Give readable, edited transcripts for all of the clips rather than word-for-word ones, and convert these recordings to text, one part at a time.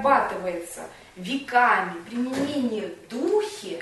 нарабатывается веками применение в духе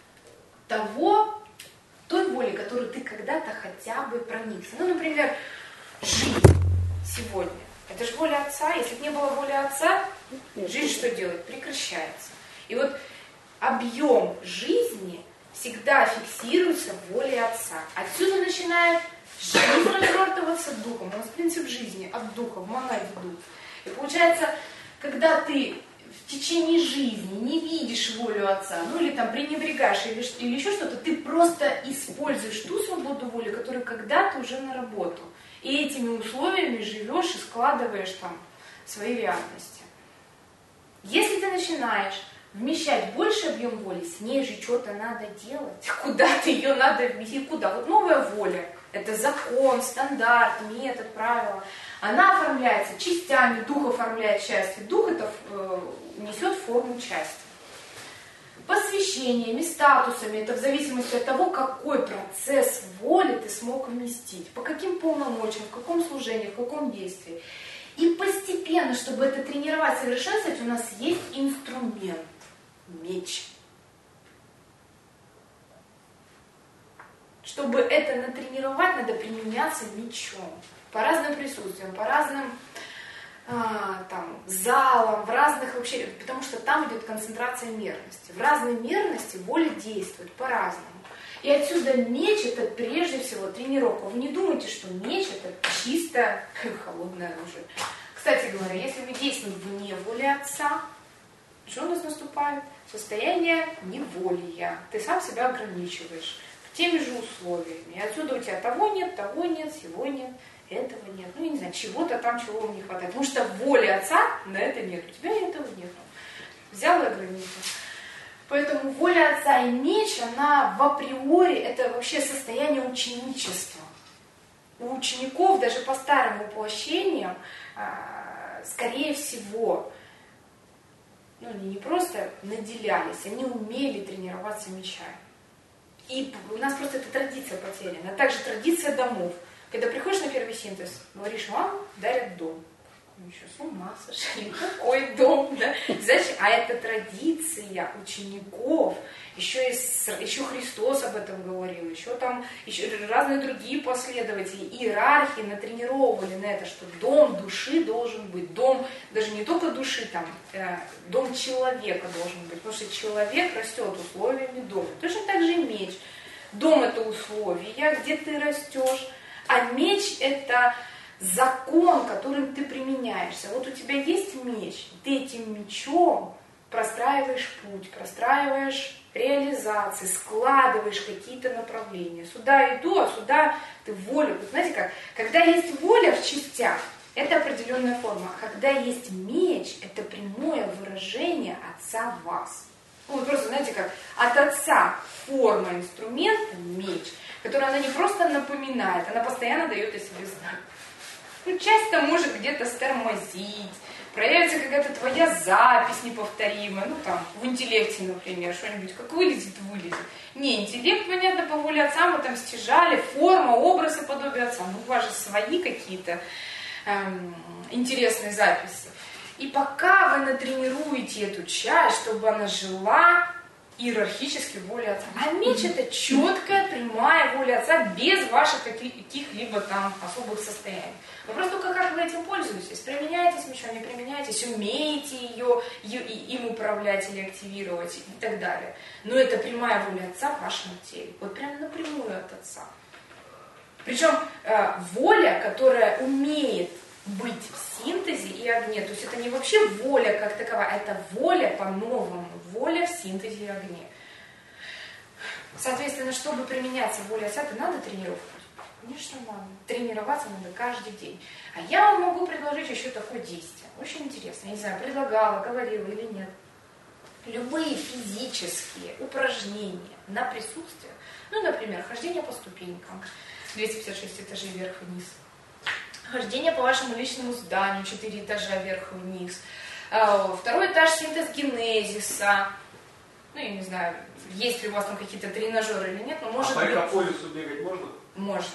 той воли, которую ты когда-то хотя бы проникся. Ну, например, жизнь сегодня. Это же воля Отца. Если бы не было воли Отца, жизнь что делает? Прекращается. И вот объем жизни всегда фиксируется в воле Отца. Отсюда начинает жизнь развертываться духом. У нас принцип жизни от духа, в монаде дух. И получается, когда ты в течение жизни не видишь волю Отца, ну или там пренебрегаешь, или еще что-то, ты просто используешь ту свободу воли, которую когда-то уже наработал. И этими условиями живешь и складываешь там свои реальности. Если ты начинаешь вмещать больше объем воли, с ней же что-то надо делать. Куда-то ее надо вместить, куда? Вот новая воля, это закон, стандарт, метод, правило. Она оформляется частями, дух оформляет части. Дух это несет форму части. Посвящениями, статусами, это в зависимости от того, какой процесс воли ты смог вместить, по каким полномочиям, в каком служении, в каком действии. И постепенно, чтобы это тренировать, совершенствовать, у нас есть инструмент. Меч. Чтобы это натренировать, надо применяться мечом. По разным присутствиям, по разным залам, в разных вообще, потому что там идет концентрация мерности. В разной мерности воля действует по-разному. И отсюда меч это прежде всего тренировка. Вы не думайте, что меч это чисто холодное оружие. Кстати говоря, если мы действуем вне воли Отца, что у нас наступает? Состояние неволия. Ты сам себя ограничиваешь теми же условиями. И отсюда у тебя того нет, всего нет, этого нет. Ну, я не знаю, чего-то там, чего вам не хватает. Потому что воли Отца на это нет. У тебя этого нет. Взял и ограничил. Поэтому воля Отца и меч, она в априори, это вообще состояние ученичества. У учеников, даже по старым воплощениям, скорее всего, они не просто наделялись, они умели тренироваться мечами. И у нас просто эта традиция потеряна. А также традиция домов. Когда приходишь на первый синтез, говоришь, вам дарят дом. Ну что, с ума сошли? Какой дом, да? Зачем? А это традиция учеников. Еще Христос об этом говорил, еще разные другие последователи, иерархии натренировали на это, что дом души должен быть. Дом даже не только души, дом человека должен быть. Потому что человек растет условиями дома. Точно так же и меч. Дом это условия, где ты растешь, а меч это закон, которым ты применяешься. Вот у тебя есть меч, ты этим мечом простраиваешь путь, простраиваешь реализации, складываешь какие-то направления. Сюда иду, а сюда ты волю. Вот знаете как? Когда есть воля в частях, это определенная форма. А когда есть меч, это прямое выражение Отца в вас. Ну, просто, знаете как, от Отца форма инструмента, меч, который она не просто напоминает, она постоянно дает о себе знать. Ну, часто может где-то стормозить, проявится какая-то твоя запись неповторимая, в интеллекте, например, что-нибудь, как вылезет. Не, интеллект, понятно, по воле Отца мы там стяжали, форма, образ и подобие Отца. У вас же свои какие-то интересные записи. И пока вы натренируете эту часть, чтобы она жила иерархически в воле Отца. А меч это четкая, прямая воля Отца, без ваших каких-либо особых состояний. Вопрос только, как вы этим пользуетесь. Применяетесь мечом, не применяетесь, умеете им управлять или активировать и так далее. Но это прямая воля Отца в вашем теле. Вот прям напрямую от Отца. Причем воля, которая умеет быть в синтезе и огне. То есть это не вообще воля как таковая, это воля по-новому, воля в синтезе и огне. Соответственно, чтобы применяться в воле Отца, это надо тренировку. Конечно, надо. Тренироваться надо каждый день. А я вам могу предложить еще такое действие. Очень интересно. Я не знаю, предлагала, говорила или нет. Любые физические упражнения на присутствие. Например, хождение по ступенькам. 256 этажей вверх и вниз. Хождение по вашему личному зданию, 4 этажа вверх и вниз. Второй этаж синтез генезиса. Я не знаю, есть ли у вас там какие-то тренажеры или нет, но может быть... по экополису бегать можно? Можно.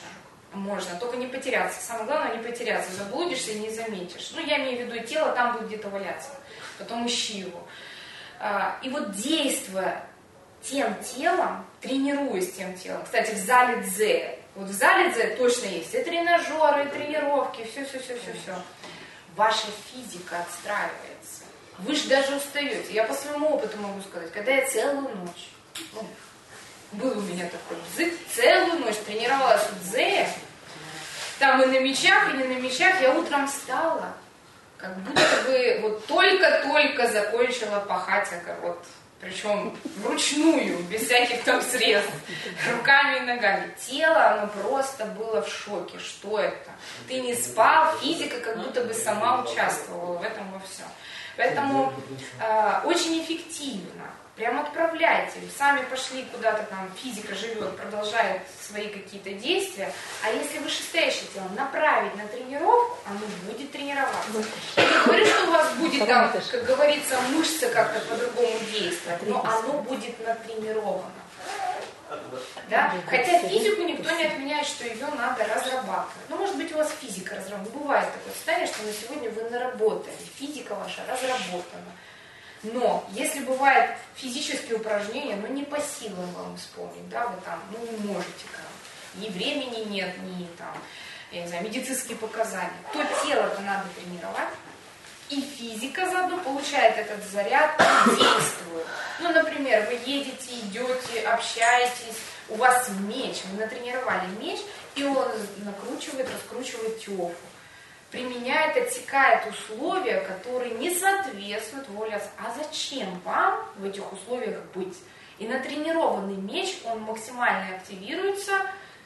можно, только не потеряться. Самое главное не потеряться, заблудишься и не заметишь. Ну, я имею в виду, тело там будет где-то валяться, потом ищи его. И вот действуя тем телом, тренируясь тем телом, кстати, в зале дзэ, вот в зале дзэ точно есть и тренажеры, и тренировки, все. Ваша физика отстраивается. Вы же даже устаете. Я по своему опыту могу сказать, когда я целую ночь, был у меня такой дзык, целую ночь тренировалась в дзэ, там и на мячах, и не на мячах, я утром встала, как будто бы вот только-только закончила пахать огород. Причем вручную, без всяких там средств, руками и ногами. Тело, оно просто было в шоке. Что это? Ты не спал, физика как будто бы сама участвовала в этом во всем. Поэтому очень эффективно. Прям отправляйте. Сами пошли куда-то там, физика живет, продолжает свои какие-то действия. А если вышестоящее тело направить на тренировку, оно будет тренироваться. Я не говорю, что у вас будет там, как говорится, мышца как-то по-другому действовать, но оно будет натренировано. Да? Хотя физику никто не отменяет, что ее надо разрабатывать. Ну, может быть, у вас физика разработана. Бывает такое состояние, что на сегодня вы наработали. Физика ваша разработана. Но если бывают физические упражнения, ну не по силам вам исполнить, да, вы там, ну не можете, ни времени нет, ни там, я не знаю, медицинские показания, то тело-то надо тренировать, и физика заодно получает этот заряд и действует. Ну, например, вы едете, идете, общаетесь, у вас меч, вы натренировали меч, и он накручивает, раскручивает тёфу. Применяет, отсекает условия, которые не соответствуют воле отца. А зачем вам в этих условиях быть? И натренированный меч, он максимально активируется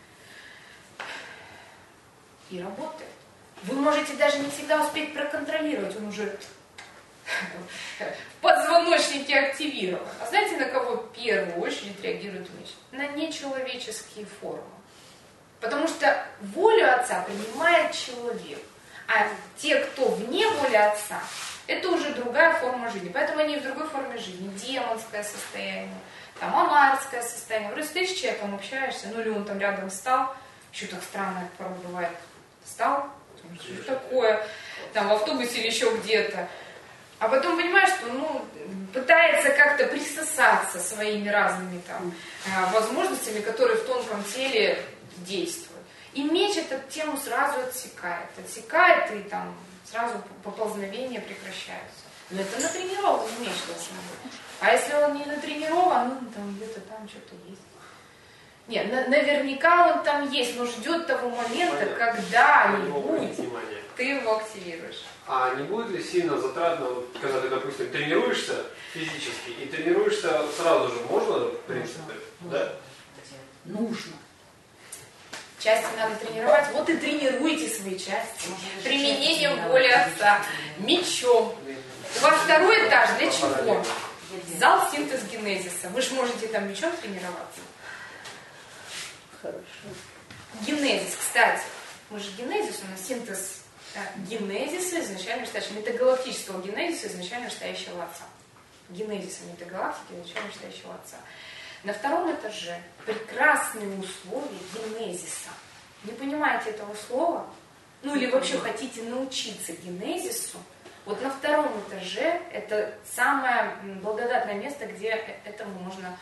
и работает. Вы можете даже не всегда успеть проконтролировать, он уже в позвоночнике активирован. А знаете, на кого в первую очередь реагирует меч? На нечеловеческие формы. Потому что волю отца принимает человек. А те, кто вне воли отца, это уже другая форма жизни. Поэтому они в другой форме жизни. Демонское состояние, там амарское состояние. Вроде стоишь с человеком, общаешься, ну или он там рядом встал, еще так странно порой бывает. Встал, что такое, там в автобусе или еще где-то. А потом понимаешь, что ну, пытается как-то присосаться своими разными там возможностями, которые в тонком теле действуют. И меч эту тему сразу отсекает, и там сразу поползновения прекращаются. Но это натренированный меч должен быть. А если он не натренирован, ну там где-то там что-то есть. Нет, наверняка он там есть, но ждет того момента, когда-нибудь ты его активируешь. А не будет ли сильно затратно, вот, когда ты, допустим, тренируешься физически и тренируешься сразу же, можно, в принципе, да? Нужно. Части надо тренировать. Вот и тренируйте свои части. Применением воли отца. Мечом. У вас второй этаж для чего? Зал синтез-генезиса. Вы же можете там мечом тренироваться. Хорошо. Генезис, кстати. Мы же генезис, у нас синтез генезиса изначально стоящего, метагалактического генезиса изначально стоящего отца. Генезиса метагалактики изначально стоящего отца. На втором этаже прекрасные условия генезиса. Не понимаете этого слова? Ну или вообще хотите научиться генезису? Вот на втором этаже это самое благодатное место, где этому можно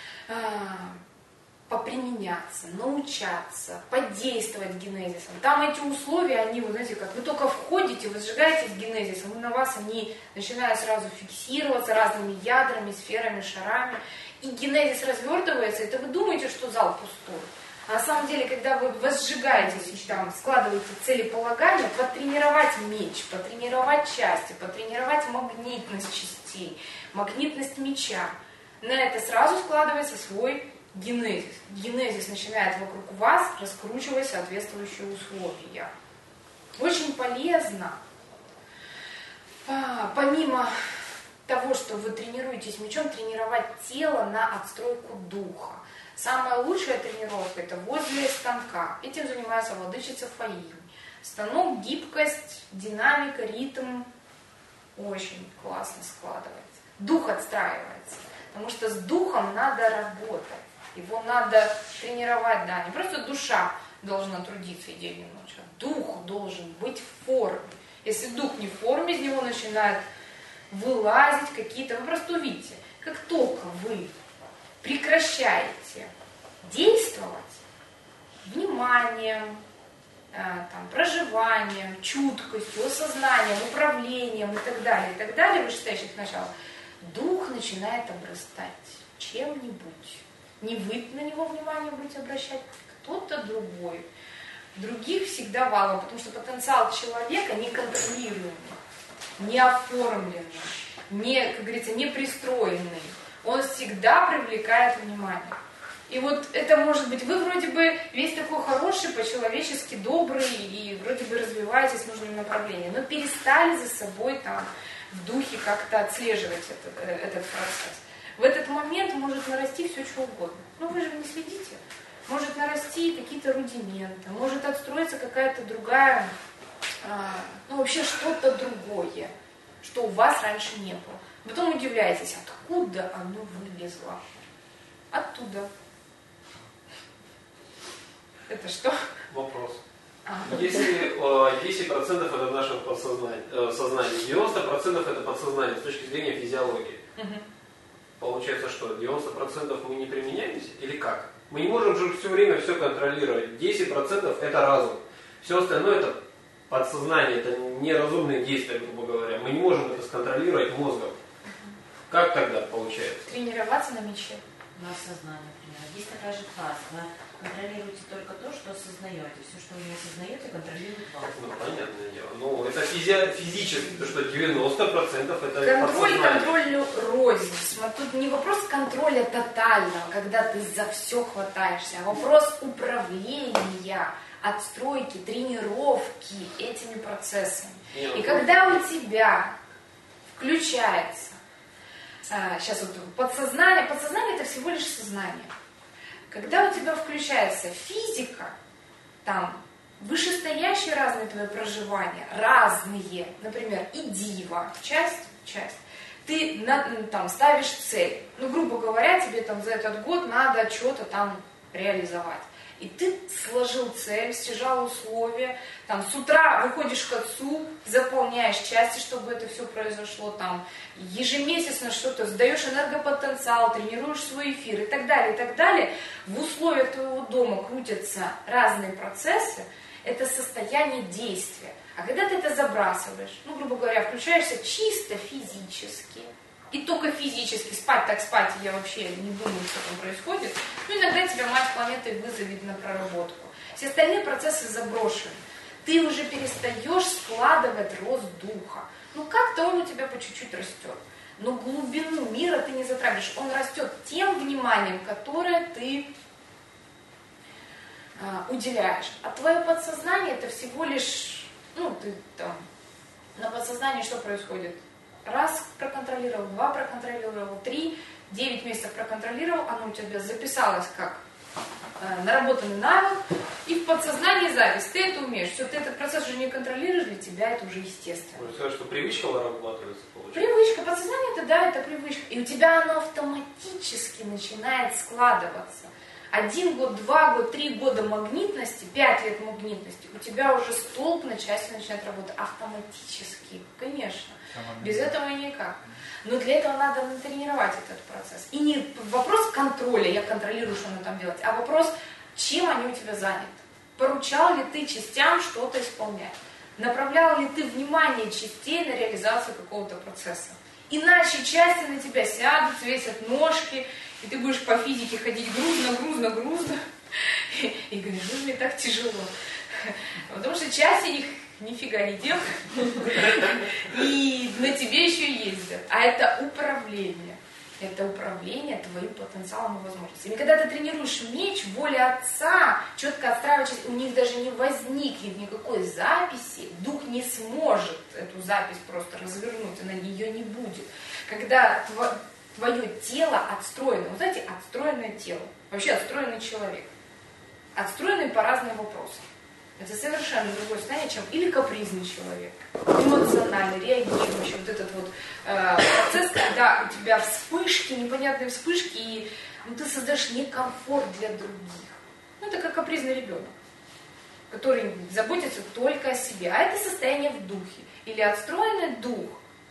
поприменяться, научаться, подействовать генезисом. Там эти условия, они, вы знаете, как вы только входите, вы сжигаетесь генезисом, и на вас они начинают сразу фиксироваться разными ядрами, сферами, шарами. И генезис развертывается, это вы думаете, что зал пустой. А на самом деле, когда вы возжигаетесь и там складываете целеполагание, потренировать меч, потренировать части, потренировать магнитность частей, магнитность меча, на это сразу складывается свой генезис. Генезис начинает вокруг вас раскручивать соответствующие условия. Очень полезно, помимо того, что вы тренируетесь мечом, тренировать тело на отстройку духа. Самая лучшая тренировка — это возле станка. Этим занимается владычица Фаинь. Станок, гибкость, динамика, ритм очень классно складывается. Дух отстраивается, потому что с духом надо работать. Его надо тренировать, да, не просто душа должна трудиться и день и ночь, а дух должен быть в форме. Если дух не в форме, из него начинают вылазить какие-то... Вы просто увидите, как только вы прекращаете действовать вниманием, там, проживанием, чуткостью, осознанием, управлением и так далее, вышестоящих начал, дух начинает обрастать чем-нибудь. Не вы на него внимание будете обращать, кто-то другой. Других всегда валом, потому что потенциал человека неконтролируемый, не оформленный, не, как говорится, не пристроенный. Он всегда привлекает внимание. И вот это может быть, вы вроде бы весь такой хороший, по-человечески добрый, и вроде бы развиваетесь в нужном направлении, но перестали за собой там в духе как-то отслеживать этот процесс. В этот момент может нарасти все, что угодно. Но вы же не следите. Может нарасти какие-то рудименты, может отстроиться какая-то другая, вообще что-то другое, что у вас раньше не было. Потом удивляетесь, откуда оно вылезло. Оттуда. Это что? Вопрос. Если 10% это наше сознание, 90% это подсознание с точки зрения физиологии. Получается что, 90% мы не применяемся или как? Мы не можем же все время все контролировать. 10% это разум. Все остальное это подсознание, это неразумные действия, грубо говоря. Мы не можем это сконтролировать мозгом. Как тогда получается? Тренироваться на мече. На осознание, например. Есть такая же фраза. Вы контролируете только то, что осознаете. Все, что вы не осознаете, контролирует вас. Ну, понятное дело. Ну, это физически, потому что 90% это Контроль рознь. Тут не вопрос контроля тотального, когда ты за все хватаешься, а вопрос управления, отстройки, тренировки этими процессами. И когда у тебя включается сейчас вот подсознание это всего лишь сознание. Когда у тебя включается физика, там вышестоящие разные твои проживания, разные, например, и дива, часть, ты там ставишь цель, грубо говоря, тебе там за этот год надо что-то там реализовать. И ты сложил цель, стяжал условия, там с утра выходишь к отцу, заполняешь части, чтобы это все произошло, там ежемесячно что-то, сдаешь энергопотенциал, тренируешь свой эфир и так далее, и так далее. В условиях твоего дома крутятся разные процессы, это состояние действия. А когда ты это забрасываешь, грубо говоря, включаешься чисто физически, и только физически, спать так спать, я вообще не думаю, что там происходит, иногда тебя мать планеты вызовет на проработку. Все остальные процессы заброшены. Ты уже перестаешь складывать рост духа. Как-то он у тебя по чуть-чуть растет. Но глубину мира ты не затрагиваешь. Он растет тем вниманием, которое ты уделяешь. А твое подсознание это всего лишь, ты там, на подсознании что происходит? Раз проконтролировал, 2 проконтролировал, 3, 9 месяцев проконтролировал, оно у тебя записалось как наработанный навык, и в подсознании запись. Ты это умеешь. Все, ты этот процесс уже не контролируешь, для тебя это уже естественно. Можно сказать, что привычка вырабатывается, получается? Привычка. Подсознание это да, это привычка. И у тебя оно автоматически начинает складываться. 1 год, 2 года, 3 года магнитности, 5 лет магнитности, у тебя уже столб на части начинает работать автоматически, конечно. Без этого никак. Но для этого надо натренировать этот процесс. И не вопрос контроля, я контролирую, что она там делает, а вопрос, чем они у тебя заняты. Поручал ли ты частям что-то исполнять? Направлял ли ты внимание частей на реализацию какого-то процесса? Иначе части на тебя сядут, свесят ножки, и ты будешь по физике ходить грузно. И говоришь, мне так тяжело. Потому что части их нифига не делают. И на тебе еще ездят. А это управление. Это управление твоим потенциалом и возможностями. И когда ты тренируешь меч, воля отца, четко отстраиваешь, у них даже не возникнет никакой записи, дух не сможет эту запись просто развернуть, она ее не будет. Когда твое тело отстроено, вы знаете, отстроенное тело, вообще отстроенный человек, отстроенный по разным вопросам. Это совершенно другое состояние, чем или капризный человек, эмоциональный, реагирующий, вот этот вот процесс, когда у тебя вспышки, непонятные вспышки, и ты создаешь некомфорт для других. Это как капризный ребенок. который заботится только о себе. А это состояние в духе. Или отстроенный дух.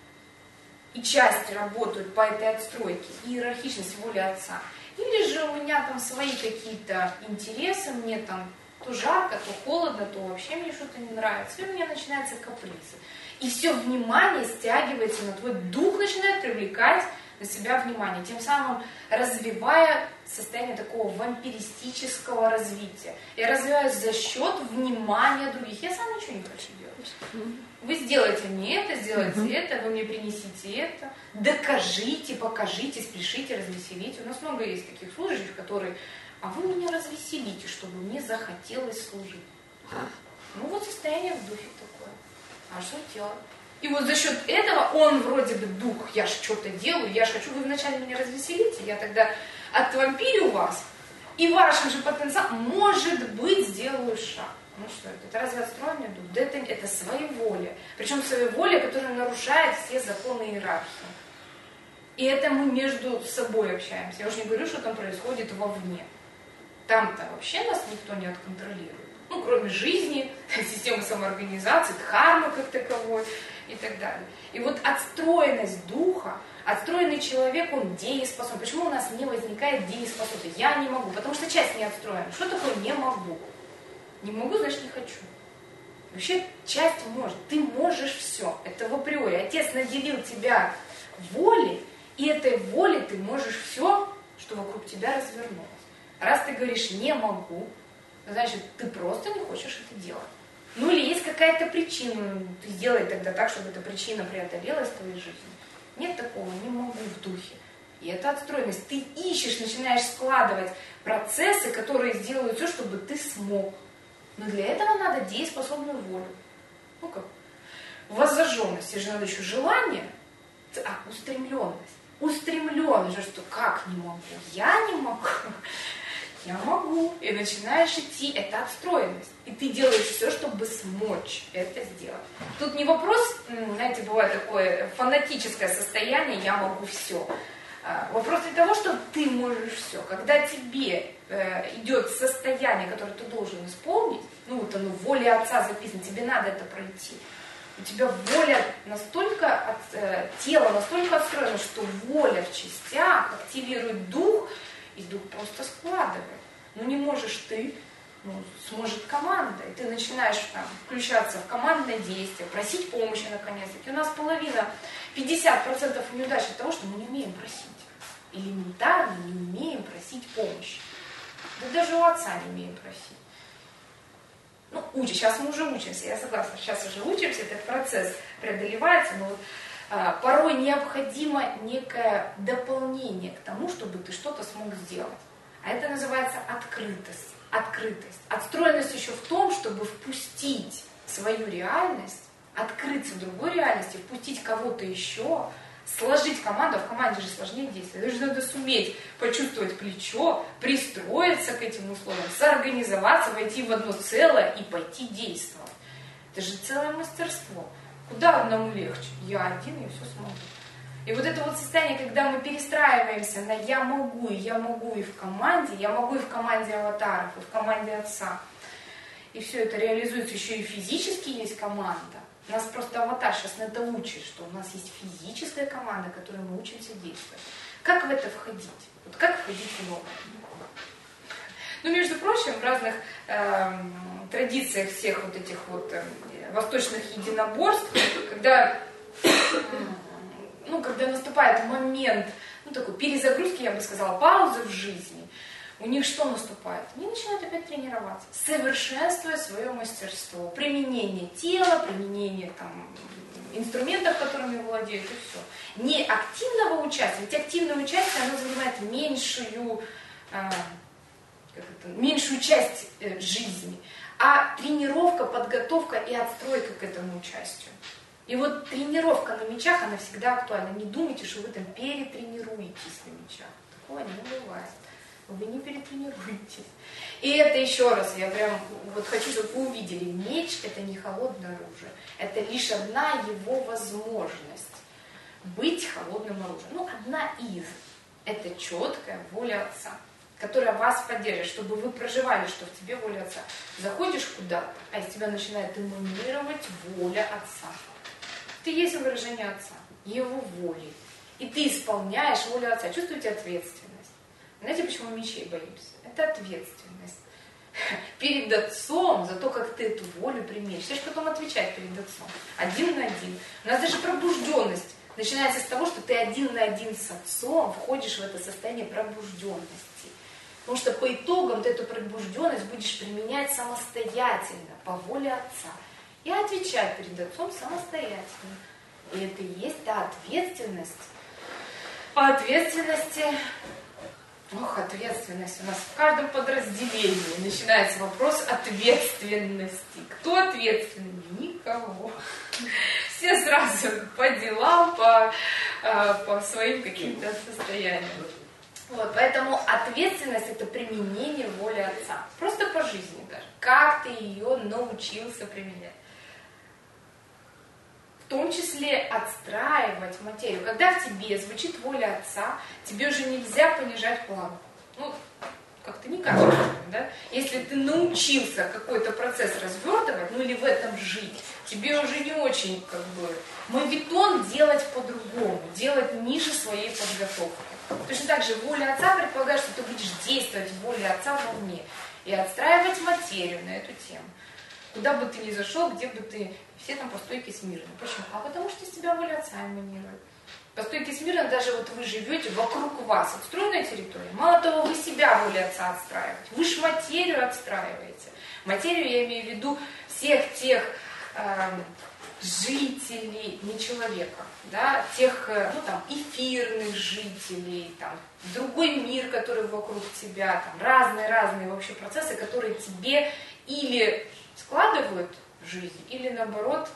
И части работают по этой отстройке. Иерархичность воли Отца. Или же у меня там свои какие-то интересы, мне там то жарко, то холодно, то вообще мне что-то не нравится. И у меня начинаются капризы. И все внимание стягивается на твой дух, начинает привлекать на себя внимание, тем самым развивая состояние такого вампиристического развития. Я развиваюсь за счет внимания других. Я сам ничего не хочу делать. Вы сделайте мне это, сделайте это, вы мне принесите это, докажите, покажите, спешите, развеселите. У нас много есть таких служащих, которые, а вы меня развеселите, чтобы мне захотелось служить. Ну вот состояние в духе такое. А что делать? И вот за счет этого он вроде бы дух, я же что-то делаю, я же хочу, вы вначале меня развеселите, я тогда отвампирю вас, и вашим же потенциалом, может быть, сделаю шаг. Ну что это? Это разве отстроенный дух? Да это своеволие. Причем своеволие, которое нарушает все законы иерархии. И это мы между собой общаемся. Я уже не говорю, что там происходит вовне. Там-то вообще нас никто не отконтролирует. Ну, кроме жизни, системы самоорганизации, дхармы как таковой и так далее. И вот отстроенность духа, отстроенный человек, он дееспособен. Почему у нас не возникает дееспособность? Я не могу, потому что часть не отстроена. Что такое не могу? Не могу, значит не хочу. Вообще часть может. Ты можешь все. Это в априори. Отец наделил тебя волей, и этой волей ты можешь все, что вокруг тебя развернулось. Раз ты говоришь «не могу», значит, ты просто не хочешь это делать. Ну или есть какая-то причина, ты сделай тогда так, чтобы эта причина преодолелась в твоей жизни. Нет такого, не могу в духе. И это отстроенность. Ты ищешь, начинаешь складывать процессы, которые сделают все, чтобы ты смог. Но для этого надо дееспособную волю. Ну как? Воззаженность, тебе же надо еще желание, устремленность. Устремленность, что как не могу? Я не могу. Я могу. И начинаешь идти, это отстроенность. И ты делаешь все, чтобы смочь это сделать. Тут не вопрос, знаете, бывает такое фанатическое состояние, я могу все. Вопрос для того, что ты можешь все. Когда тебе идет состояние, которое ты должен исполнить, ну вот оно в воле Отца записано, тебе надо это пройти. У тебя воля настолько, тело настолько отстроено, что воля в частях активирует дух, и дух просто складывает. Ну не можешь ты, сможет команда. И ты начинаешь там включаться в командное действие, просить помощи наконец-таки. У нас половина, 50% неудач от того, что мы не умеем просить. Элементарно не умеем просить помощи. Да даже у Отца не умеем просить. Ну, сейчас мы уже учимся, я согласна, сейчас уже учимся, этот процесс преодолевается, но вот, порой необходимо некое дополнение к тому, чтобы ты что-то смог сделать. А это называется открытость. Отстроенность еще в том, чтобы впустить свою реальность, открыться в другой реальности, впустить кого-то еще, сложить команду, а в команде же сложнее действовать. Даже надо суметь почувствовать плечо, пристроиться к этим условиям, соорганизоваться, войти в одно целое и пойти действовать. Это же целое мастерство. Куда одному легче? Я один, я все смогу. И вот это вот состояние, когда мы перестраиваемся на я могу и в команде аватаров, и в команде Отца. И все это реализуется, еще и физически есть команда. Нас просто аватар сейчас на это учит, что у нас есть физическая команда, которой мы учимся действовать. Как в это входить? Вот как входить в новое? Ну, между прочим, в разных традициях всех вот этих вот восточных единоборств, когда наступает момент, такой перезагрузки, я бы сказала, паузы в жизни, у них что наступает? Они начинают опять тренироваться, совершенствуя свое мастерство, применение тела, применение инструментов, которыми владеют, и все. Не активного участия, ведь активное участие, оно занимает меньшую часть жизни, а тренировка, подготовка и отстройка к этому участию. И вот тренировка на мячах, она всегда актуальна. Не думайте, что вы там перетренируетесь на мячах. Такого не бывает. Вы не перетренируетесь. И это еще раз, я прям хочу, чтобы вы увидели, меч это не холодное оружие. Это лишь одна его возможность быть холодным оружием. Одна из. Это четкая воля Отца. которая вас поддержит, чтобы вы проживали, что в тебе воля Отца. Заходишь куда-то, а из тебя начинает эманировать воля Отца. Ты есть выражение Отца, Его воли. И ты исполняешь волю Отца. Чувствуете ответственность? Знаете, почему мы мечей боимся? Это ответственность. Перед Отцом за то, как ты эту волю применишь. Ты же потом отвечать перед Отцом. Один на один. У нас даже пробужденность начинается с того, что ты один на один с Отцом входишь в это состояние пробужденности. Потому что по итогам ты эту пробужденность будешь применять самостоятельно, по воле Отца. И отвечать перед Отцом самостоятельно. И это и есть та ответственность. По ответственности, ответственность. У нас в каждом подразделении начинается вопрос ответственности. Кто ответственный? Никого. Все сразу по делам, по своим каким-то состояниям. Вот, поэтому ответственность — это применение воли Отца. Просто по жизни даже. Как ты ее научился применять. В том числе отстраивать материю. Когда в тебе звучит воля Отца, тебе уже нельзя понижать планку. Как-то никак, да? Если ты научился какой-то процесс развертывать, или в этом жить, тебе уже не очень, моветон делать по-другому, делать ниже своей подготовки. Точно так же воля Отца предполагает, что ты будешь действовать в воле Отца вовне и отстраивать материю на эту тему. Куда бы ты ни зашел, где бы ты, все там по стойке смирно. Почему? Потому что из тебя воля Отца эманирует. По стойке смирно даже вы живете, вокруг вас отстроенная территория. Мало того, вы себя воля Отца отстраиваете. Вы ж материю отстраиваете. Материю я имею в виду всех тех жителей, не человека, да, тех эфирных жителей, другой мир, который вокруг тебя, разные вообще процессы, которые тебе или складывают жизнь, или наоборот,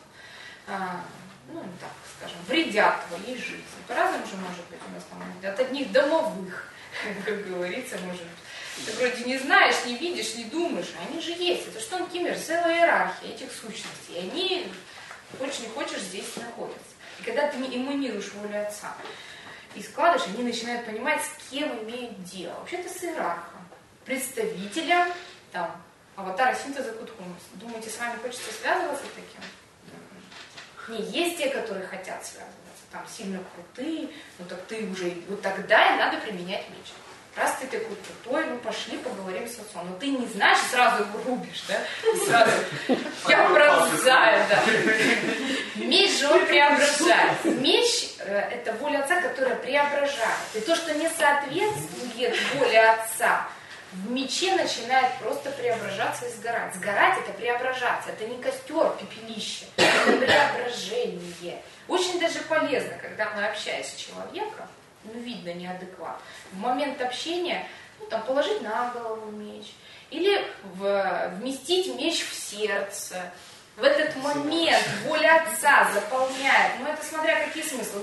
вредят твоей жизни. По-разному же может быть у нас там, от одних домовых, как говорится, может быть. Ты вроде не знаешь, не видишь, не думаешь, а они же есть. Это что тонкий мир, целая иерархия этих сущностей. И они, хочешь не хочешь, здесь находятся. И когда ты не эманируешь волю Отца и складываешь, они начинают понимать, с кем имеют дело. Вообще-то с иерархом, представителем, аватара синтеза Кутхумус. Думаете, с вами хочется связываться таким? Не, есть те, которые хотят связываться, сильно крутые, так ты уже, тогда и надо применять меч. Раз ты такой крутой, пошли поговорим с Отцом. Но ты не знаешь, сразу его рубишь, да? Сразу, я пронзаю, да. Меч же он преображает. Меч — это воля Отца, которая преображает. И то, что не соответствует воле Отца, в мече начинает просто преображаться и сгорать. Сгорать — это преображаться. Это не костер, пепелище. Это преображение. Очень даже полезно, когда мы общаемся с человеком, видно неадекват. В момент общения, положить на голову меч. Или вместить меч в сердце. В этот момент воля Отца заполняет. Это смотря какие смыслы.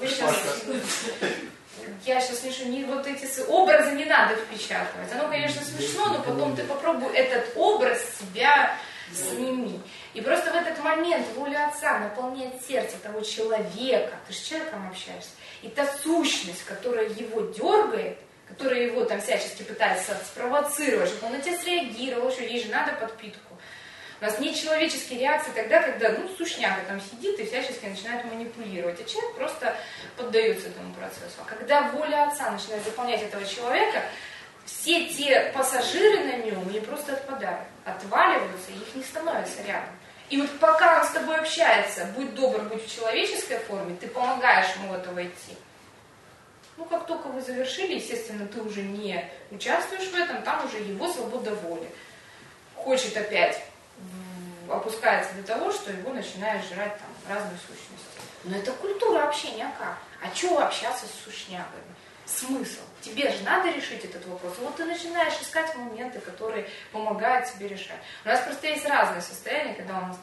Я сейчас слышу, эти образы не надо впечатывать. Оно, конечно, смешно, но потом ты попробуй этот образ себя сними. И просто в этот момент воля Отца наполняет сердце того человека. Ты же с человеком общаешься. И та сущность, которая его дергает, которая его всячески пытается спровоцировать, чтобы он на тебя среагировал, что ей же надо подпитку. У нас нет человеческой реакции тогда, когда сущняга сидит и всячески начинает манипулировать. А человек просто поддается этому процессу. А когда воля Отца начинает заполнять этого человека, все те пассажиры на нем, они просто отпадают, отваливаются, и их не становится рядом. И пока он с тобой общается, будь добр, будь в человеческой форме, ты помогаешь ему в это войти. Как только вы завершили, естественно, ты уже не участвуешь в этом, там уже его свобода воли. Хочет опять, опускается до того, что его начинают жрать разные сущности. Но это культура общения как? А чего общаться с сущнягами? Смысл? Тебе же надо решить этот вопрос. Ты начинаешь искать моменты, которые помогают тебе решать. У нас просто есть разные состояния, когда у нас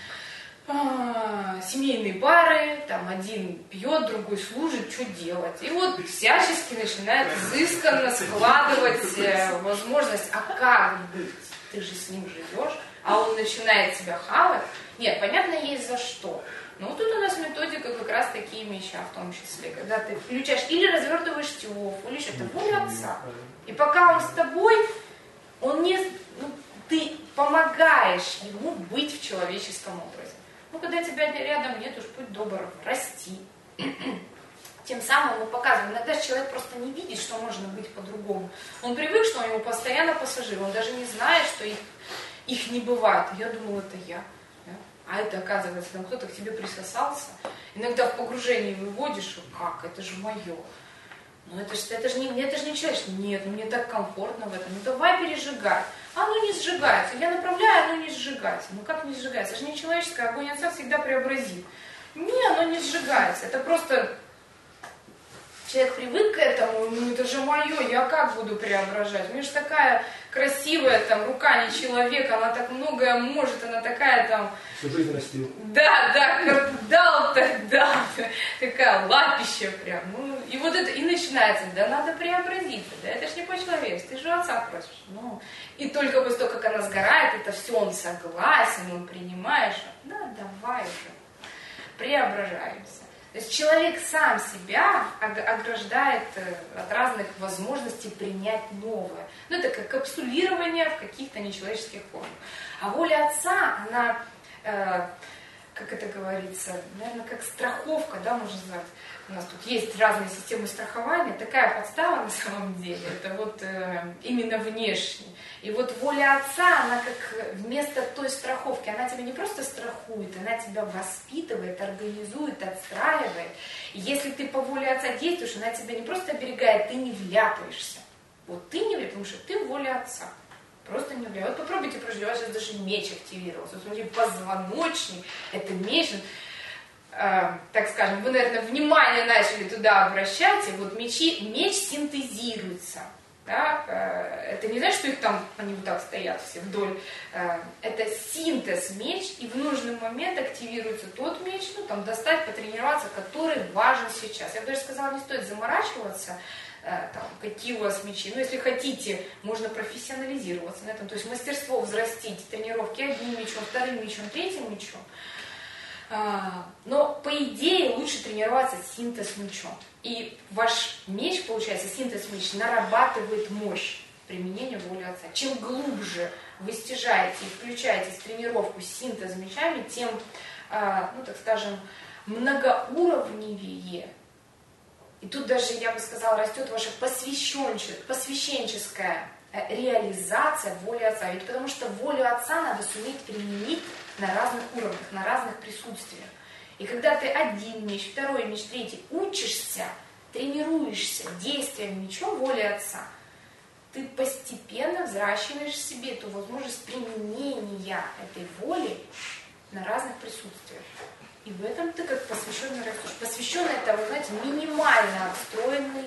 семейные пары, один пьет, другой служит, что делать. И всячески начинает изысканно складывать возможность, а как быть? Ты же с ним живешь, а он начинает тебя хавать. Нет, понятно, есть за что. Ну, тут у нас методика как раз такие вещи, в том числе, когда ты включаешь или развертываешь тёв, или что-то, воля отца. И пока он с тобой, он не, ты помогаешь ему быть в человеческом образе. Ну, когда тебя рядом нет, уж будь добр, расти. Тем самым мы показываем, иногда человек просто не видит, что можно быть по-другому. Он привык, что у него постоянно пассажиры, он даже не знает, что их не бывает. Я думал, это я. Да? А это, оказывается, там кто-то к тебе присосался. Иногда в погружении выводишь, как, это же мое. Ну это же не человек. Нет, мне так комфортно в этом. Ну давай пережигай. А оно не сжигается. Я направляю, оно не сжигается. Ну как не сжигается? Это же не человеческое, огонь отца всегда преобразит. Не, оно не сжигается. Это просто человек привык к этому, ну это же мое, я как буду преображать? У меня же такая красивая там рука не человека, она так многое может, она такая там... Всю жизнь растил. Да, как дал, так дал. Такая лапища прям. Ну, и вот это, и начинается, да надо преобразиться, да это ж не по-человечески, ты же отца просишь. Ну, и только после того, как она сгорает, это все, он согласен, он принимаешь. Да, давай уже, преображаемся. То есть человек сам себя ограждает от разных возможностей принять новое. Ну, это как капсулирование в каких-то нечеловеческих формах. А воля отца, она, как это говорится, наверное, как страховка, да, можно сказать. У нас тут есть разные системы страхования. Такая подстава на самом деле, это вот именно внешне. И вот воля отца, она как вместо той страховки, она тебя не просто страхует, она тебя воспитывает, организует, отстраивает. И если ты по воле отца действуешь, она тебя не просто оберегает, ты не вляпаешься. Вот ты не вляпаешься, потому что ты воля отца. Просто не вляпаешься. Вот попробуйте прожить, у вас сейчас даже меч активировался. Вот смотрите, позвоночник, это меч. Так скажем, вы, наверное, внимание начали туда обращать, и вот меч синтезируется. Да? Это не значит, что их там, они вот так стоят все вдоль. Это синтез меч, и в нужный момент активируется тот меч, ну там достать, потренироваться, который важен сейчас. Я бы даже сказала, не стоит заморачиваться, там, какие у вас мечи. Но если хотите, можно профессионализироваться на этом. То есть мастерство взрастить, тренировки одним мечом, вторым мечом, третьим мечом. Но по идее лучше тренироваться синтез мечом. И ваш меч, получается, синтез меч нарабатывает мощь применения воли отца. Чем глубже вы стяжаете и включаете в тренировку синтез мечами, тем, ну так скажем, многоуровневее. И тут даже, я бы сказала, растет ваша посвященческая реализация воли отца. Ведь потому что волю отца надо суметь применить на разных уровнях, на разных присутствиях. И когда ты один меч, второй меч, третий учишься, тренируешься действием мечом воли отца, ты постепенно взращиваешь в себе эту возможность применения этой воли на разных присутствиях. И в этом ты как посвященный растешь. Посвященный это, вы знаете, минимально отстроенный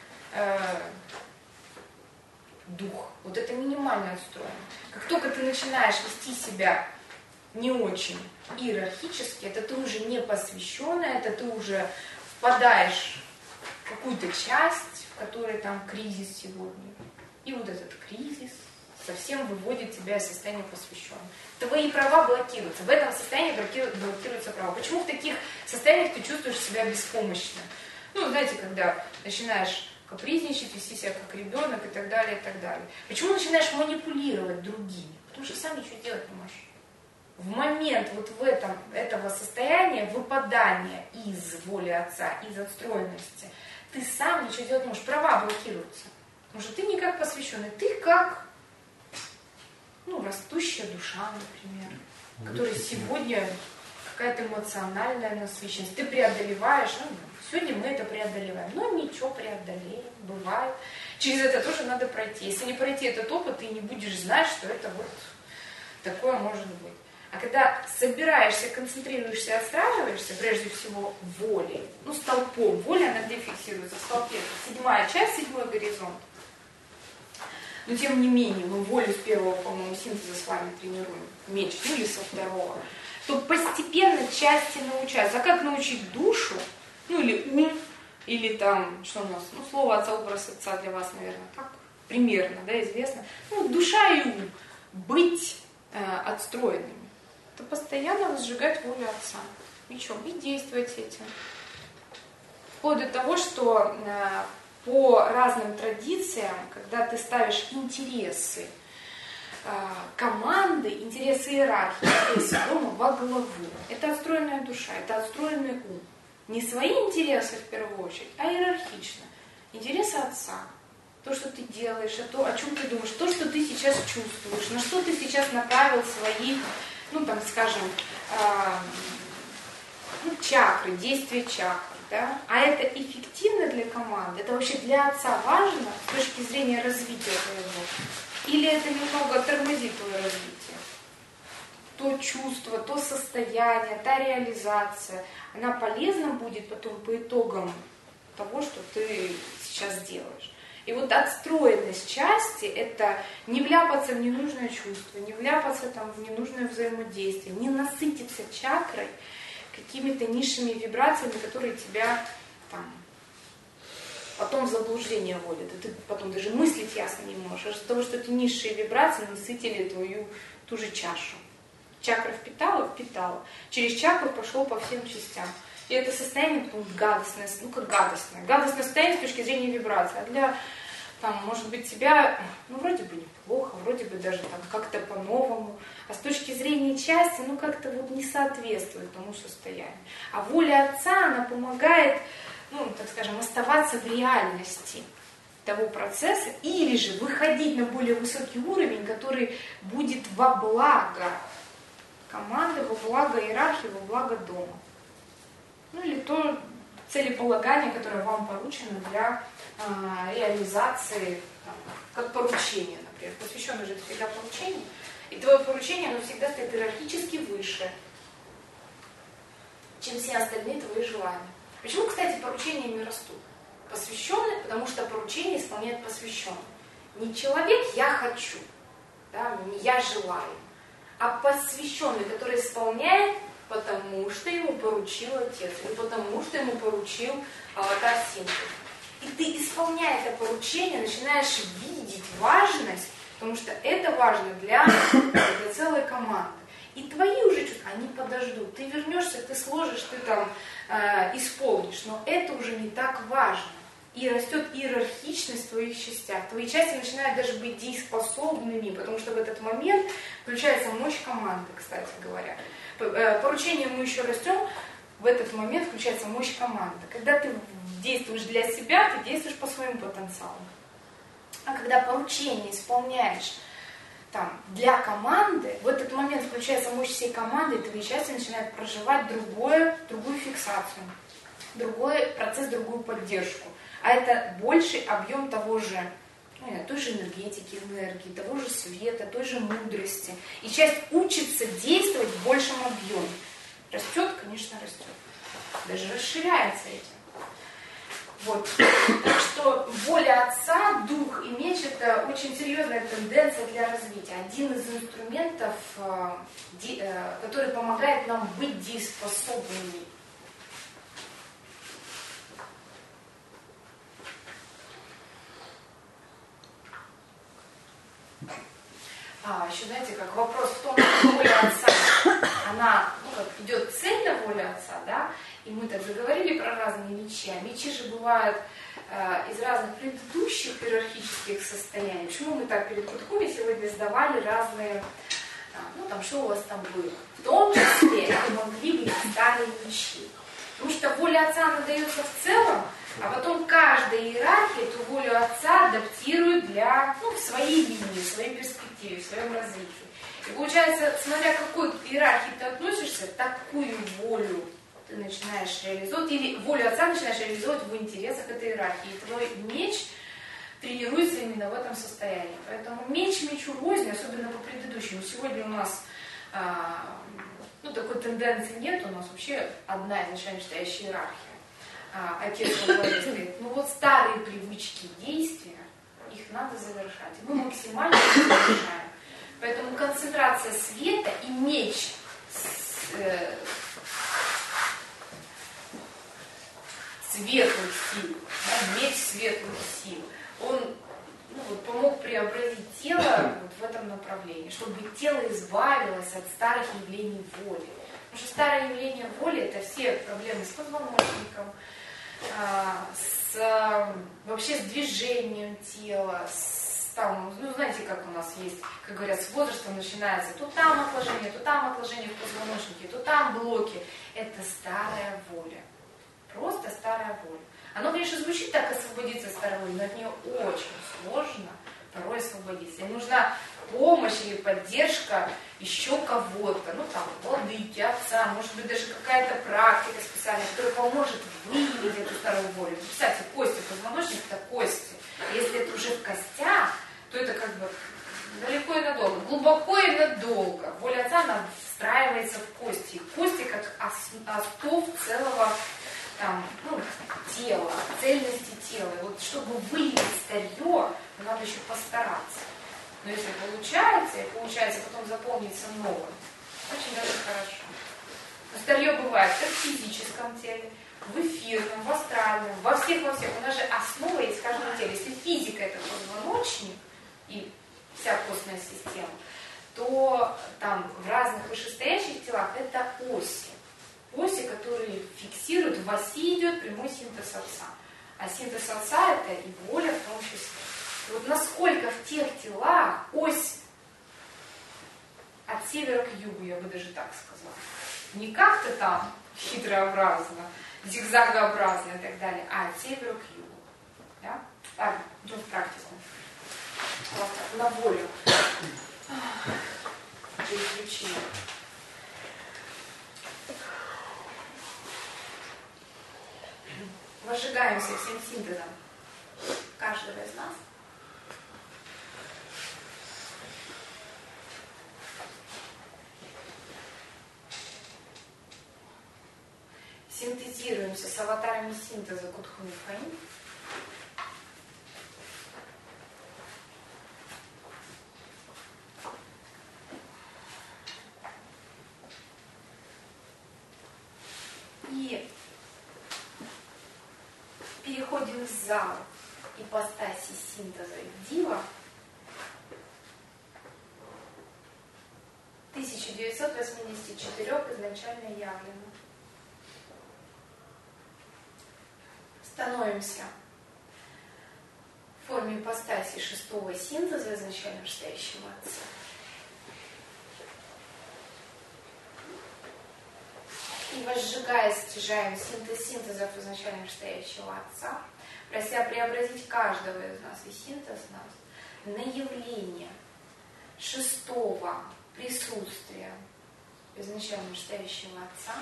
дух. Вот это минимально отстроено. Как только ты начинаешь вести себя не очень иерархически, это ты уже не посвященный, это ты уже впадаешь в какую-то часть, в которой там кризис сегодня. И вот этот кризис совсем выводит тебя из состояния посвященного. Твои права блокируются. В этом состоянии блокируются права. Почему в таких состояниях ты чувствуешь себя беспомощным? Ну, знаете, когда начинаешь капризничать, вести себя как ребенок и так далее, и так далее. Почему начинаешь манипулировать другими? Потому что сам ничего делать не можешь. В момент вот этого состояния выпадания из воли отца, из отстроенности, ты сам ничего делать не можешь. Права блокируются. Потому что ты не как посвященный, ты как растущая душа, например, которая сегодня какая-то эмоциональная насыщенность. Ты преодолеваешь, сегодня мы это преодолеваем. Но ничего, преодолеем, бывает. Через это тоже надо пройти. Если не пройти этот опыт, ты не будешь знать, что это вот такое может быть. А когда собираешься, концентрируешься, отстраиваешься, прежде всего волей, столпом, воля, она где фиксируется? В столпе. Седьмая часть, седьмой горизонт. Но тем не менее, мы волю с первого, по-моему, синтеза с вами тренируем, меч, или со второго, то постепенно части научаются. А как научить душу, или ум, или там, что у нас, слово отца, образ отца для вас, наверное, так примерно, известно. Душа и ум быть отстроенными. Это постоянно возжигать волю отца. мечом и действовать этим. Вплоть до того, что по разным традициям, когда ты ставишь интересы команды, интересы иерархии, интересы дома во главу, это отстроенная душа, это отстроенный ум. Не свои интересы в первую очередь, а иерархично. Интересы отца. То, что ты делаешь, о чем ты думаешь, то, что ты сейчас чувствуешь, на что ты сейчас направил свои, чакры, действия чакр. Да? А это эффективно для команды? Это вообще для отца важно с точки зрения развития твоего? Или это немного тормозит твое развитие? То чувство, то состояние, та реализация, она полезна будет потом по итогам того, что ты сейчас делаешь. И вот отстроенность части – это не вляпаться в ненужное чувство, не вляпаться в ненужное взаимодействие, не насытиться чакрой, какими-то низшими вибрациями, которые тебя потом в заблуждение вводят. И ты потом даже мыслить ясно не можешь. Из-за того, что эти низшие вибрации насытили твою ту же чашу. Чакра впитала. Через чакру пошло по всем частям. И это состояние потом гадостное, гадостное. Гадостное состояние с точки зрения вибрации. А для, может быть, тебя, вроде бы неплохо, вроде бы даже как-то по-новому. А с точки зрения части, как-то не соответствует тому состоянию. А воля Отца, она помогает, оставаться в реальности того процесса или же выходить на более высокий уровень, который будет во благо команды, во благо иерархии, во благо дома. Или то целеполагание, которое вам поручено для реализации, как поручение, например. Посвященное же это всегда поручение. И твое поручение, оно всегда стоит иерархически выше, чем все остальные твои желания. Почему, кстати, поручениями растут? Посвященные, потому что поручение исполняет посвященный. Не человек «я хочу», не «я желаю», а посвященный, который исполняет, потому что ему поручил Отец, или потому что ему поручил Аватар Синтез. И ты, исполняя это поручение, начинаешь видеть важность, потому что это важно для целой команды. И твои уже чувства, они подождут. Ты вернешься, ты сложишь, ты исполнишь, но это уже не так важно. И растет иерархичность в твоих частях. Твои части начинают даже быть дееспособными, потому что в этот момент включается мощь команды, кстати говоря. Поручением мы еще растем, в этот момент включается мощь команды. Когда ты действуешь для себя, ты действуешь по своему потенциалу. А когда поручение исполняешь для команды, в этот момент включается мощь всей команды, и твои части начинают проживать другую фиксацию, другой процесс, другую поддержку. А это больший объем той же энергетики, энергии, того же света, той же мудрости. И часть учится действовать в большем объеме. Растет, конечно, растет. Даже расширяется этим. Так что воля Отца, дух и меч – это очень серьезная тенденция для развития. Один из инструментов, который помогает нам быть дееспособными. Еще, знаете, как вопрос в том, что воля Отца, она идет цельно воля Отца, да? И мы так заговорили про разные мечи, а мечи же бывают из разных предыдущих иерархических состояний. Почему мы так перед Куткуми сегодня сдавали разные, что у вас там было? В том числе это могли быть старые мечи. Потому что воля Отца, она дается в целом, а потом каждая иерархия эту волю Отца адаптирует в своей линии, в своей перспективе, в своем развитии. И получается, смотря к какой иерархии ты относишься, такую волю ты начинаешь реализовывать, или волю Отца начинаешь реализовывать в интересах этой иерархии. И твой меч тренируется именно в этом состоянии. Поэтому меч мечу рознь, особенно по предыдущему. Сегодня у нас такой тенденции нет, у нас вообще одна изначально стоящая иерархия. Отец во главе стоит. Старые привычки действия, их надо завершать. Мы максимально их завершаем. Поэтому концентрация света и меч светлых сил, меч светлых сил, он помог преобразить тело в этом направлении, чтобы тело избавилось от старых явлений воли. Потому что старое явление воли — это все проблемы с позвоночником, вообще с движением тела, там, ну, знаете, как у нас есть, как говорят, с возрастом начинается то там отложение в позвоночнике, то там блоки. Это старая воля. Просто старая воля. Оно, конечно, звучит так, освободиться от старой воли, но от нее очень сложно порой освободиться. И нужна помощь или поддержка еще кого-то, ну там, владыки, отца, может быть, даже какая-то практика специальная, которая поможет выявить эту старую волю. Кстати, кости, позвоночник — это кости. Если это уже в костях, то это как бы далеко и надолго, глубоко и надолго. Воля отца, она встраивается в кости. Кости как остов целого там, ну, тела, цельности тела. И вот чтобы выявить старье, надо еще постараться. Но если получается, и получается потом заполниться новым, очень даже хорошо. Но старье бывает как в физическом теле, в эфирном, в астральном, во всех. У нас же основа есть в каждом теле. Если физика — это позвоночник и вся костная система, то там в разных вышестоящих телах это оси. Оси, которые фиксируют, в оси идет прямой синтез отца. А синтез отца — это и воля в том числе. И вот насколько в тех телах ось от севера к югу, я бы даже так сказала. Не как-то там хитрообразно, зигзагообразно и так далее, а от севера к югу. Да? Так, идем в практику. На волю. Переключение. Возжигаемся всем синтезом каждого из нас. Синтезируемся с аватарами синтеза Кутху Мифаим. И переходим в зал ипостаси синтеза Дива 1984 изначально явлено. Становимся в форме ипостаси шестого синтеза изначально настоящего Отца. И возжигая, стяжаем синтез синтезов изначально настоящего Отца, прося преобразить каждого из нас и синтез нас на явление шестого присутствия изначально настоящего Отца,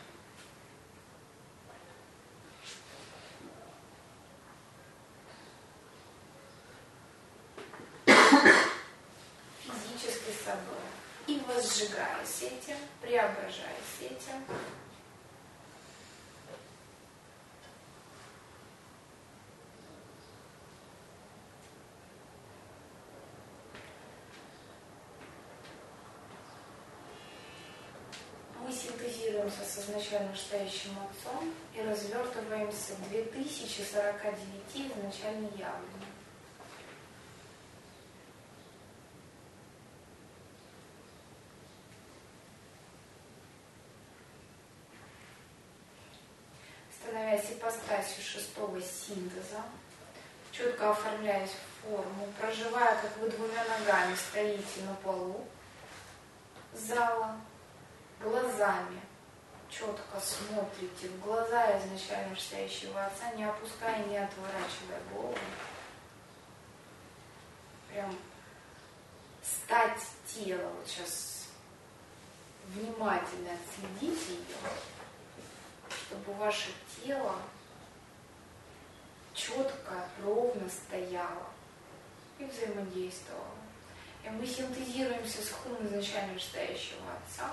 физически собой, и возжигаясь этим, преображаясь этим, мы синтезируемся с изначально настоящим Отцом и развертываемся в 2049 изначально явленным. Становясь ипостасью шестого синтеза, четко оформляясь в форму, проживая, как вы двумя ногами стоите на полу зала, глазами четко смотрите в глаза изначально настоящего Отца, не опуская, не отворачивая голову. Прям стать тело. Вот сейчас внимательно отследите ее, чтобы ваше тело четко, ровно стояло и взаимодействовало. И мы синтезируемся с хум изначально настоящего Отца.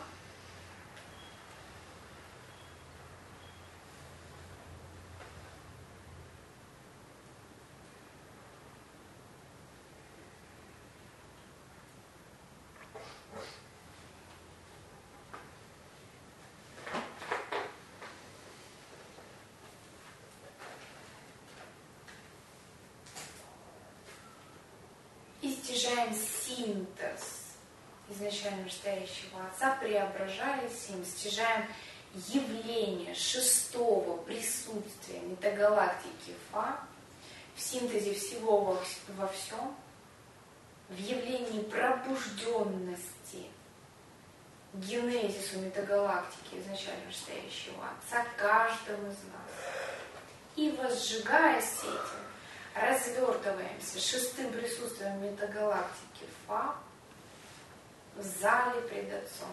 И стяжаем синтез изначально стоящего Отца, преображаясь им, стяжаем явление шестого присутствия метагалактики Фа в синтезе всего во всем, в явлении пробужденности генезису метагалактики изначально стоящего Отца каждому из нас. И возжигаясь этим, развертываемся шестым присутствием метагалактики Фа в зале пред Отцом.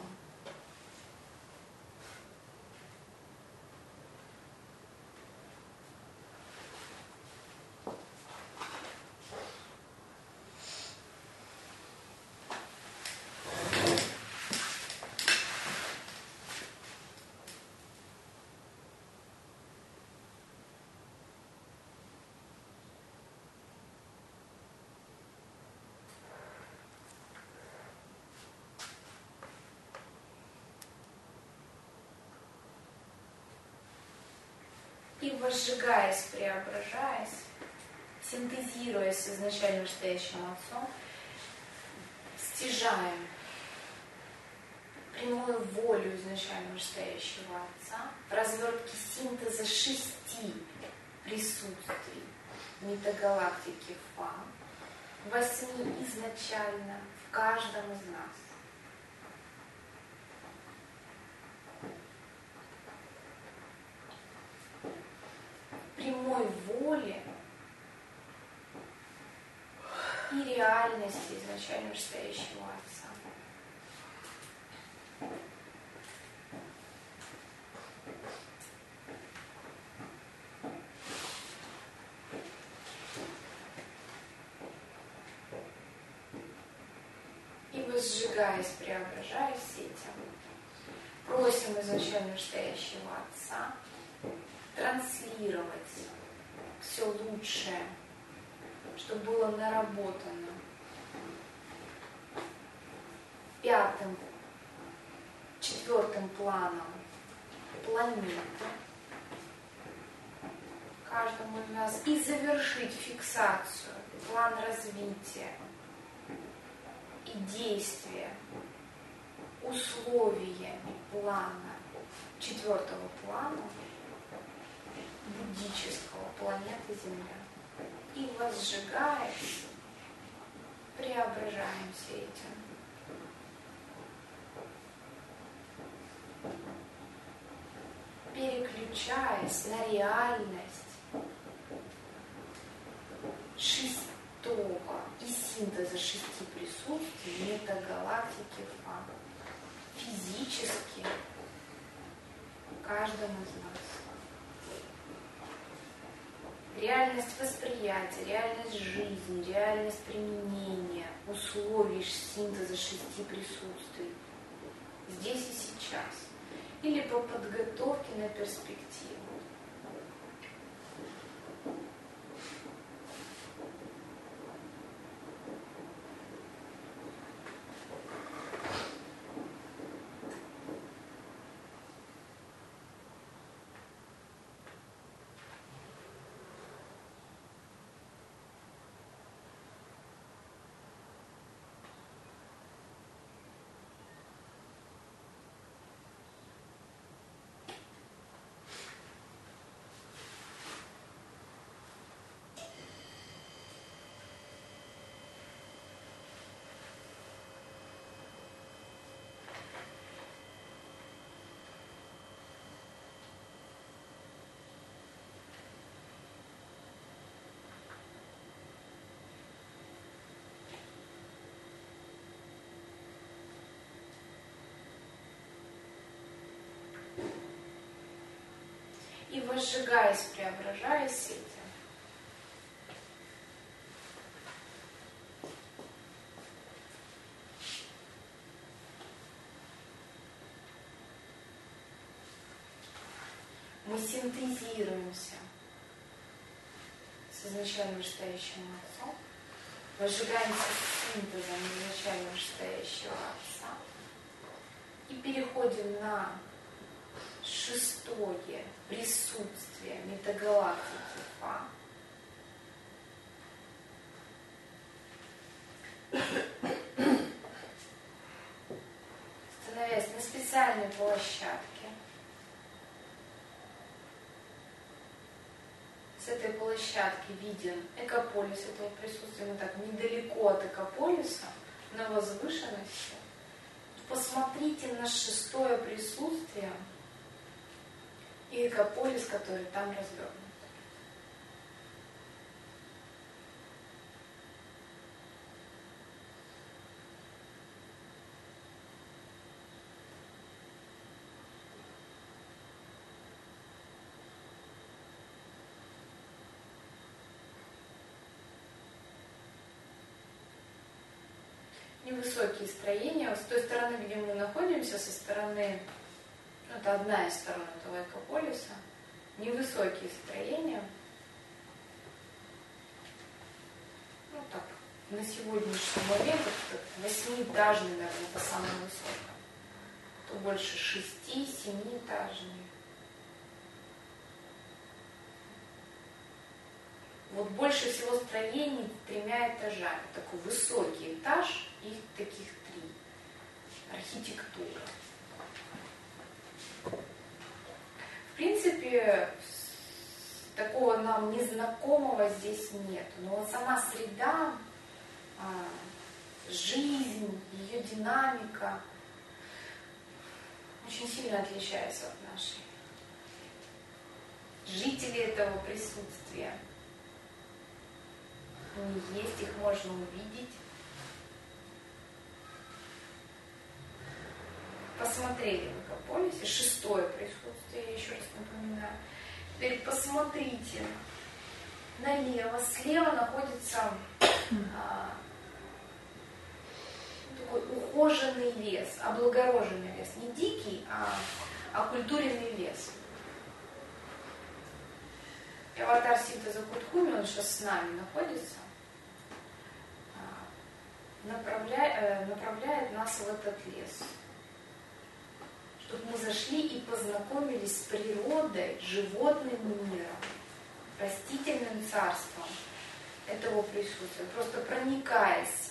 И возжигаясь, преображаясь, синтезируясь с изначально стоящим Отцом, стяжаем прямую волю изначально стоящего Отца в развертке синтеза шести присутствий метагалактики Фа, 8 изначально в каждом из нас. Прямой воли и реальности изначально стоящего Отца. И возжигаясь, преображаясь этим, просим изначально стоящего Отца транслировать все лучшее, что было наработано пятым, четвертым планом планеты каждому из нас и завершить фиксацию, план развития и действия, условия плана, четвертого плана буддического планеты Земля. И возжигаясь, преображаемся этим. Переключаясь на реальность шестого и синтеза шести присутствий метагалактики Фа. Физически каждому из нас. Реальность восприятия, реальность жизни, реальность применения, условий синтеза шести присутствий. Здесь и сейчас. Или по подготовке на перспективу. И возжигаясь, преображаясь этим, мы синтезируемся с изначально стоящим Отцом, возжигаемся с синтезом изначально стоящего Отца и переходим на шестое присутствие метагалактики Фа. центральной площадке. С этой площадки виден экополис этого присутствия. Мы так недалеко от экополиса, на возвышенности. Посмотрите на шестое присутствие и экополис, который там развернут. Невысокие строения. Вот с той стороны, где мы находимся, со стороны, это одна из сторон этого экополиса, невысокие строения. Ну так, на сегодняшний момент это 8-этажный, наверное, по самому высокому. То больше 6-7-этажный. Вот больше всего строений 3 этажами. Такой высокий этаж, их таких 3. Архитектура. В принципе, такого нам незнакомого здесь нет. Но вот сама среда, жизнь, ее динамика очень сильно отличается от нашей. Жители этого присутствия. Они есть, их можно увидеть. Посмотрели в экополисе. Шестое присутствие, я еще раз напоминаю. Теперь посмотрите налево. Слева находится такой ухоженный лес, облагороженный лес. Не дикий, а окультуренный лес. И аватар синтеза Кутхуми, он сейчас с нами находится, направляет нас в этот лес. Чтобы мы зашли и познакомились с природой, животным миром, растительным царством этого присутствия. Просто проникаясь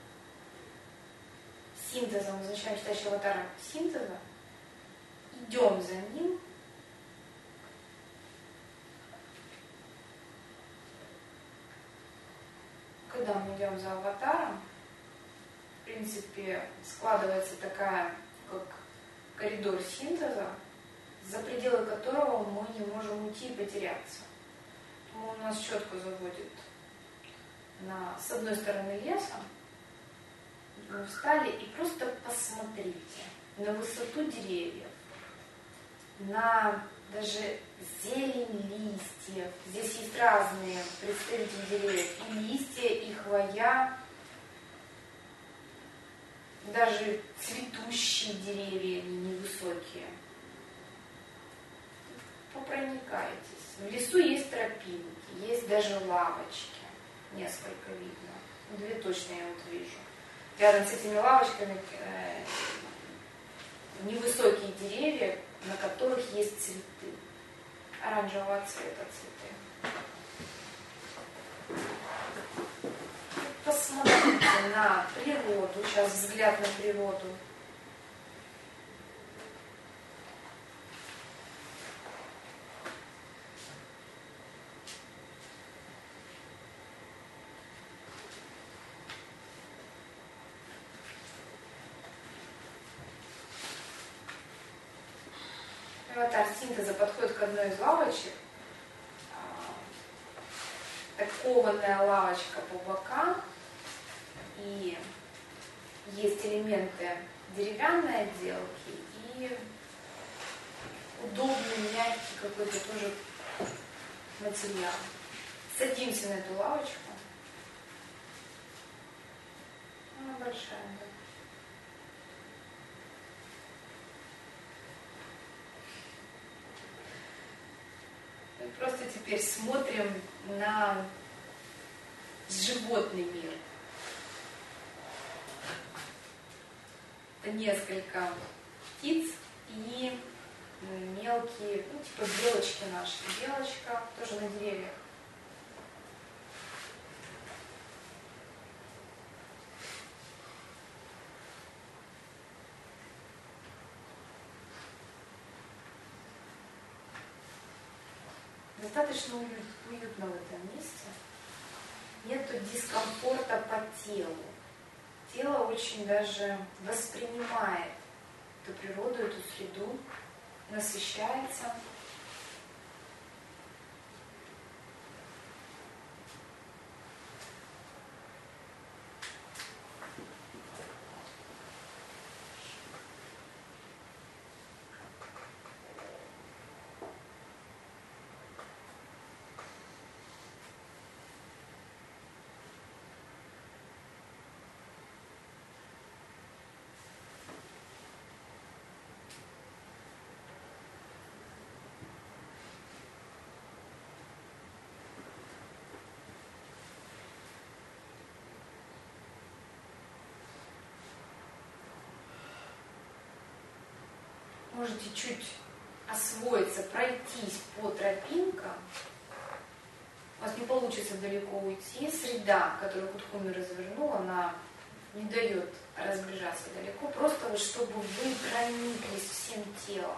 синтезом, изначально считающим аватаром синтеза, идем за ним. Когда мы идем за аватаром, в принципе, складывается такая, как коридор синтеза, за пределы которого мы не можем уйти и потеряться. Он нас четко заводит с одной стороны лесом. Мы встали и просто посмотрите на высоту деревьев, на даже зелень листьев. Здесь есть разные представители деревьев. И листья, и хвоя, даже цветущие деревья, они невысокие. Попроникайтесь. В лесу есть тропинки, есть даже лавочки. Несколько видно. 2 точно я вот вижу. Рядом с этими лавочками невысокие деревья, на которых есть цветы. Оранжевого цвета цветы. Посмотрите на природу. Сейчас взгляд на природу. Аватар синтеза подходит к одной из лавочек. Кованая лавочка по бокам. И есть элементы деревянной отделки и удобный, мягкий какой-то тоже материал. Садимся на эту лавочку. Она большая, да. Просто теперь смотрим на животный мир. Это несколько птиц и мелкие, типа белочки наши. Белочка тоже на деревьях. достаточно уютно в этом месте. Нету дискомфорта по телу. Тело очень даже воспринимает эту природу, эту среду, насыщается. Можете чуть освоиться, пройтись по тропинкам. У вас не получится далеко уйти. Среда, которую Кудхуми развернул, она не дает разбежаться далеко. Просто вот чтобы вы прониклись всем телом.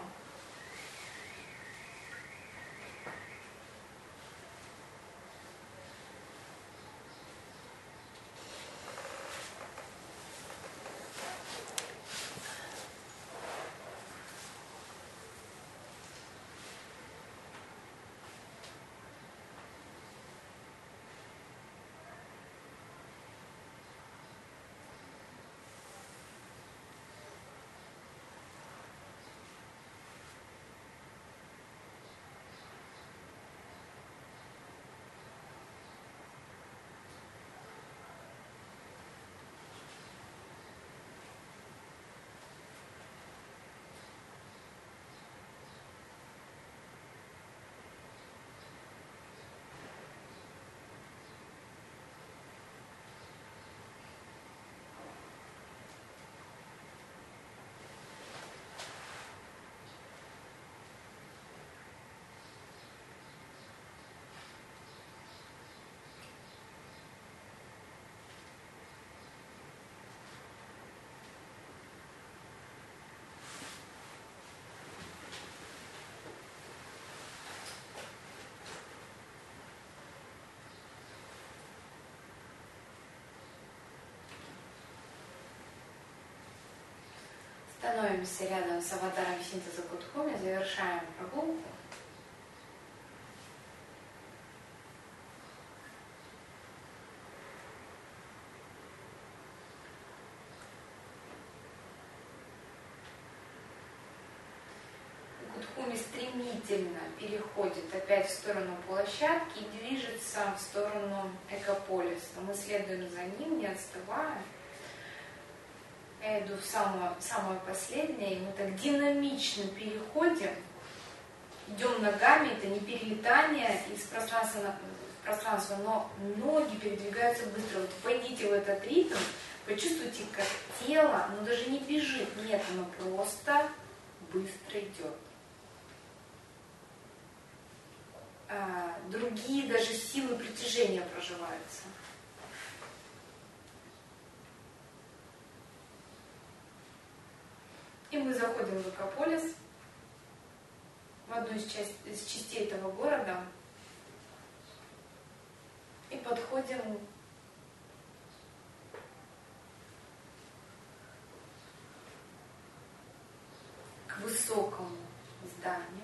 Становимся рядом с аватаром синтеза Кудхуми, завершаем прогулку. Кудхуми стремительно переходит опять в сторону площадки и движется в сторону экополиса. Мы следуем за ним, не отставая. Я иду в самое последнее, и мы так динамично переходим, идем ногами, это не перелетание из пространства в пространство, но ноги передвигаются быстро. Вот войдите в этот ритм, почувствуйте, как тело, оно даже не бежит, нет, оно просто быстро идет. Другие даже силы притяжения проживаются. И мы заходим в Экополис, в одну из частей этого города, и подходим к высокому зданию.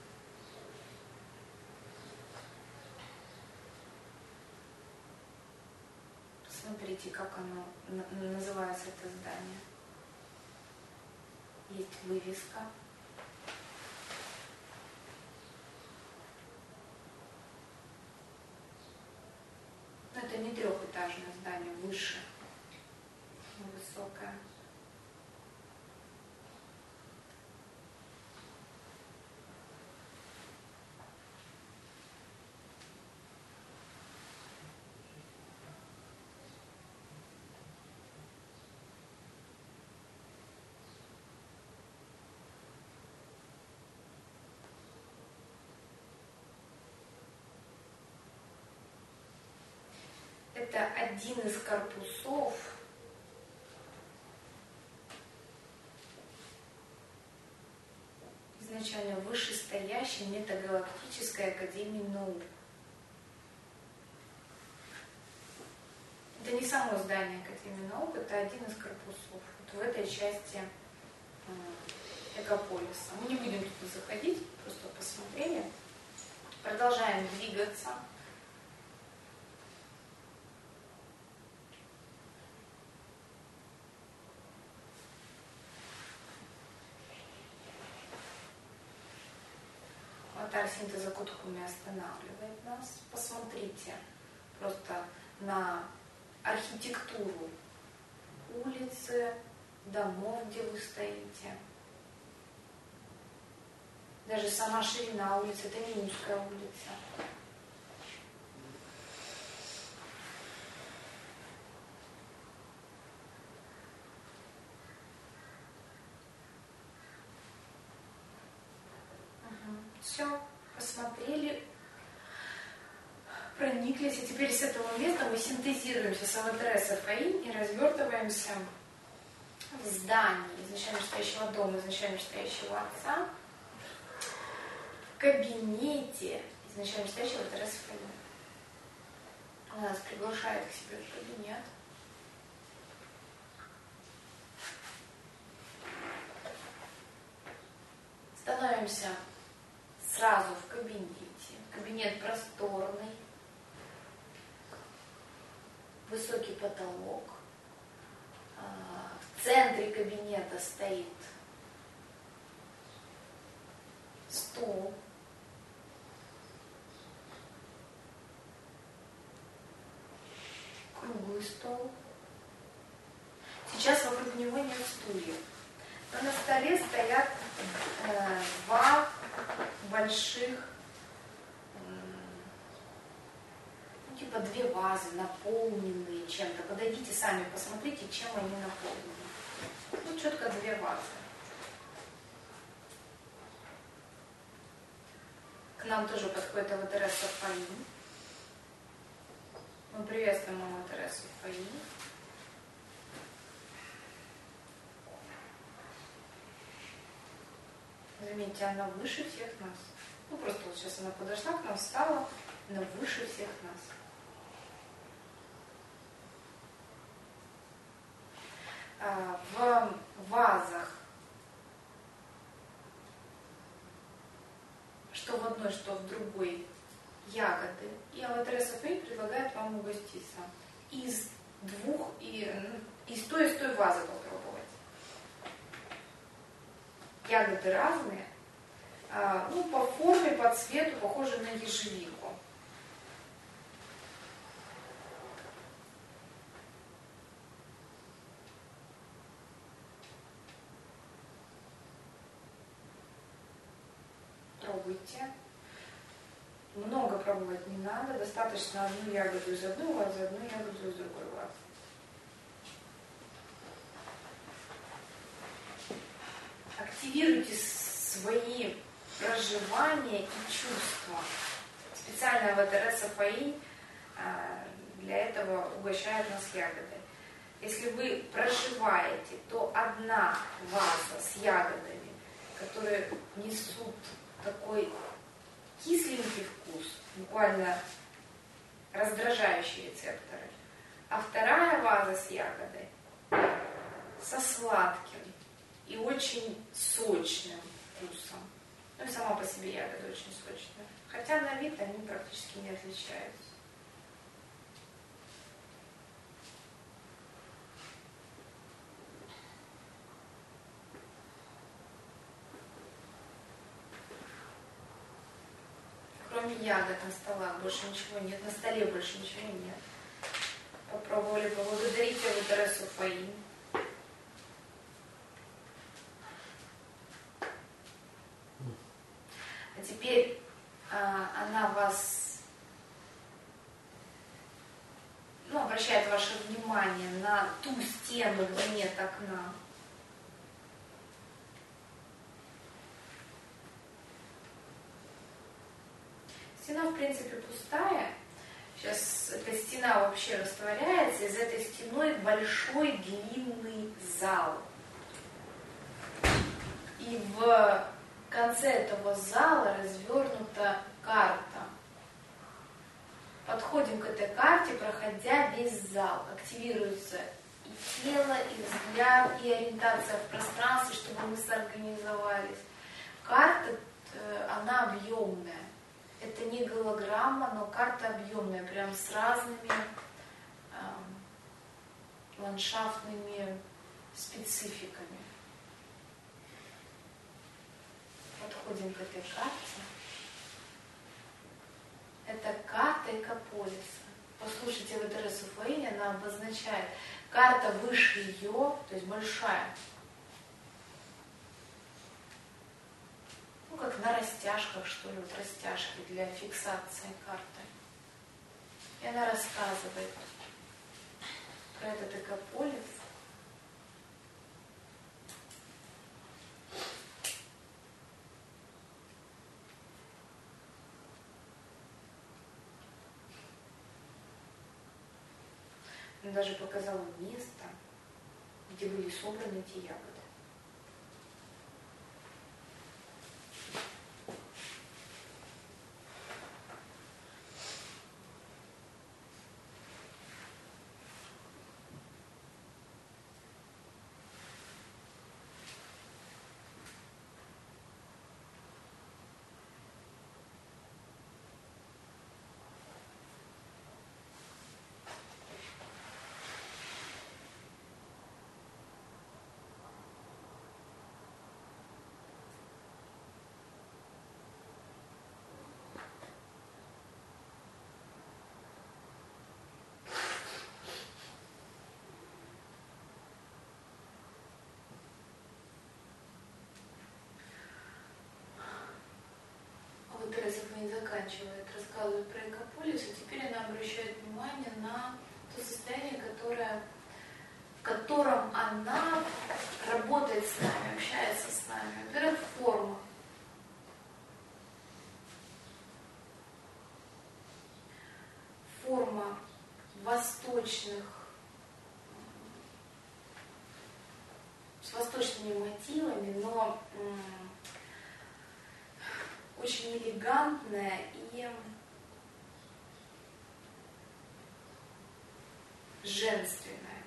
Посмотрите, как оно называется, это здание. Есть вывеска. Но это не трехэтажное здание, выше, высокое. Это один из корпусов изначально вышестоящей метагалактической академии наук. Это не само здание Академии наук, это один из корпусов. Вот в этой части Экополиса. Мы не будем туда заходить, просто посмотрели. Продолжаем двигаться. Аватар синтеза Кутхуми останавливает нас. Посмотрите просто на архитектуру улицы, домов, где вы стоите. Даже сама ширина улицы, это не узкая улица. Все, посмотрели, прониклись, и теперь с этого места мы синтезируемся с АВТР Фаин и развертываемся в здании изначально стоящего дома, изначально стоящего отца, в кабинете изначально стоящего АВТР Фаин. Она нас приглашает к себе в кабинет. Становимся сразу в кабинете. Кабинет просторный, высокий потолок. В центре кабинета стоит стол. Круглый стол. Сейчас вокруг него нет стульев. Но на столе стоят два больших, типа две вазы, наполненные чем-то. Подойдите сами, посмотрите, чем они наполнены. Ну, четко две вазы. К нам тоже подходит АВТР Фаин. Мы приветствуем АВТР Фаин. Заметьте, она выше всех нас. Ну, просто вот сейчас она подошла к нам, встала, она выше всех нас. В вазах, что в одной, что в другой, ягоды. И АВТР Фаин предлагает вам угоститься. Из той вазы попробовать. Ягоды разные, ну, по форме, по цвету похожи на ежевику. Пробуйте. Много пробовать не надо, достаточно одну ягоду из одной вазы, одну ягоду из другой вазы. Активируйте свои проживания и чувства. Специально АВТР Фаин для этого угощает нас ягодой. Если вы проживаете, то одна ваза с ягодами, которые несут такой кисленький вкус, буквально раздражающие рецепторы, а вторая ваза с ягодой со сладким и очень сочным вкусом. Ну и сама по себе ягода очень сочная. Хотя на вид они практически не отличаются. Кроме ягод на столах больше ничего нет, на столе больше ничего нет. Попробовали поблагодарить АВТР Фаин. А теперь она вас, обращает ваше внимание на ту стену, где нет окна. Стена, в принципе, пустая. Сейчас эта стена вообще растворяется, и за этой стеной большой длинный зал. И в конце этого зала развернута карта. Подходим к этой карте, проходя весь зал. Активируется и тело, и взгляд, и ориентация в пространстве, чтобы мы сорганизовались. Карта, она объемная. Это не голограмма, но карта объемная, прям с разными ландшафтными спецификами. Подходим к этой карте. Это карта Экополиса. Послушайте, в Тересу Фаини она обозначает карта выше ее, то есть большая. Ну, как на растяжках, что ли, вот растяжки для фиксации карты. И она рассказывает про этот Экополис. Она даже показала место, где были собраны эти ягоды. Тереза не заканчивает, рассказывает про Экополис, и теперь она обращает внимание на то состояние, в котором она работает с нами, общается с нами. Во-первых, форма. Форма с восточными мотивами, но очень элегантная и женственная.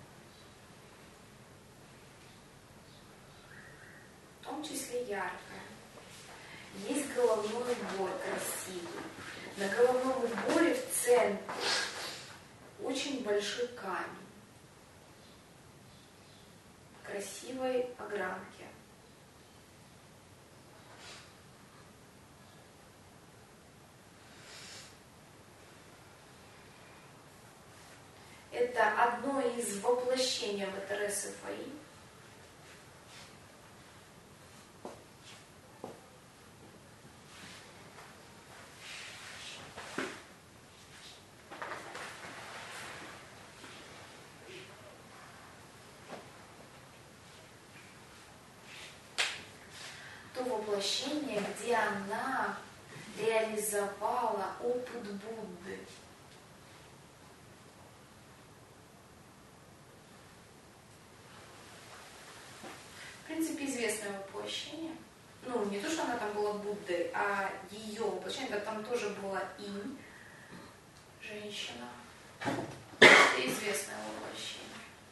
В том числе яркая. Есть головной убор красивый. На головном уборе в центре очень большой камень красивой огранки. Это одно из воплощений Тересы Фаи. То воплощение, где она реализовала опыт Будды. В принципе, известное воплощение. Ну, не то, что она там была Буддой, а ее воплощение, как там тоже была инь, женщина. Это известное воплощение.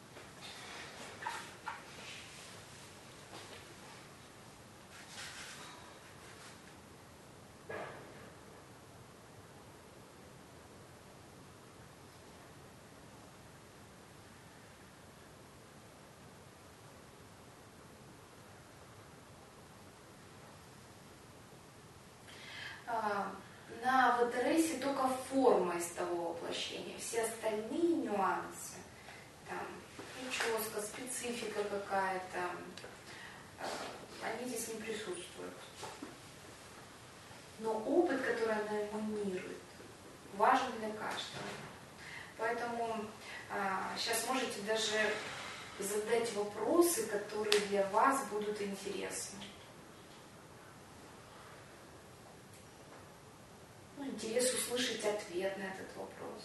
На Тересе только форма из того воплощения. Все остальные нюансы, там, прическа, специфика какая-то, они здесь не присутствуют. Но опыт, который она эманирует, важен для каждого. Поэтому сейчас можете даже задать вопросы, которые для вас будут интересны. Интерес услышать ответ на этот вопрос.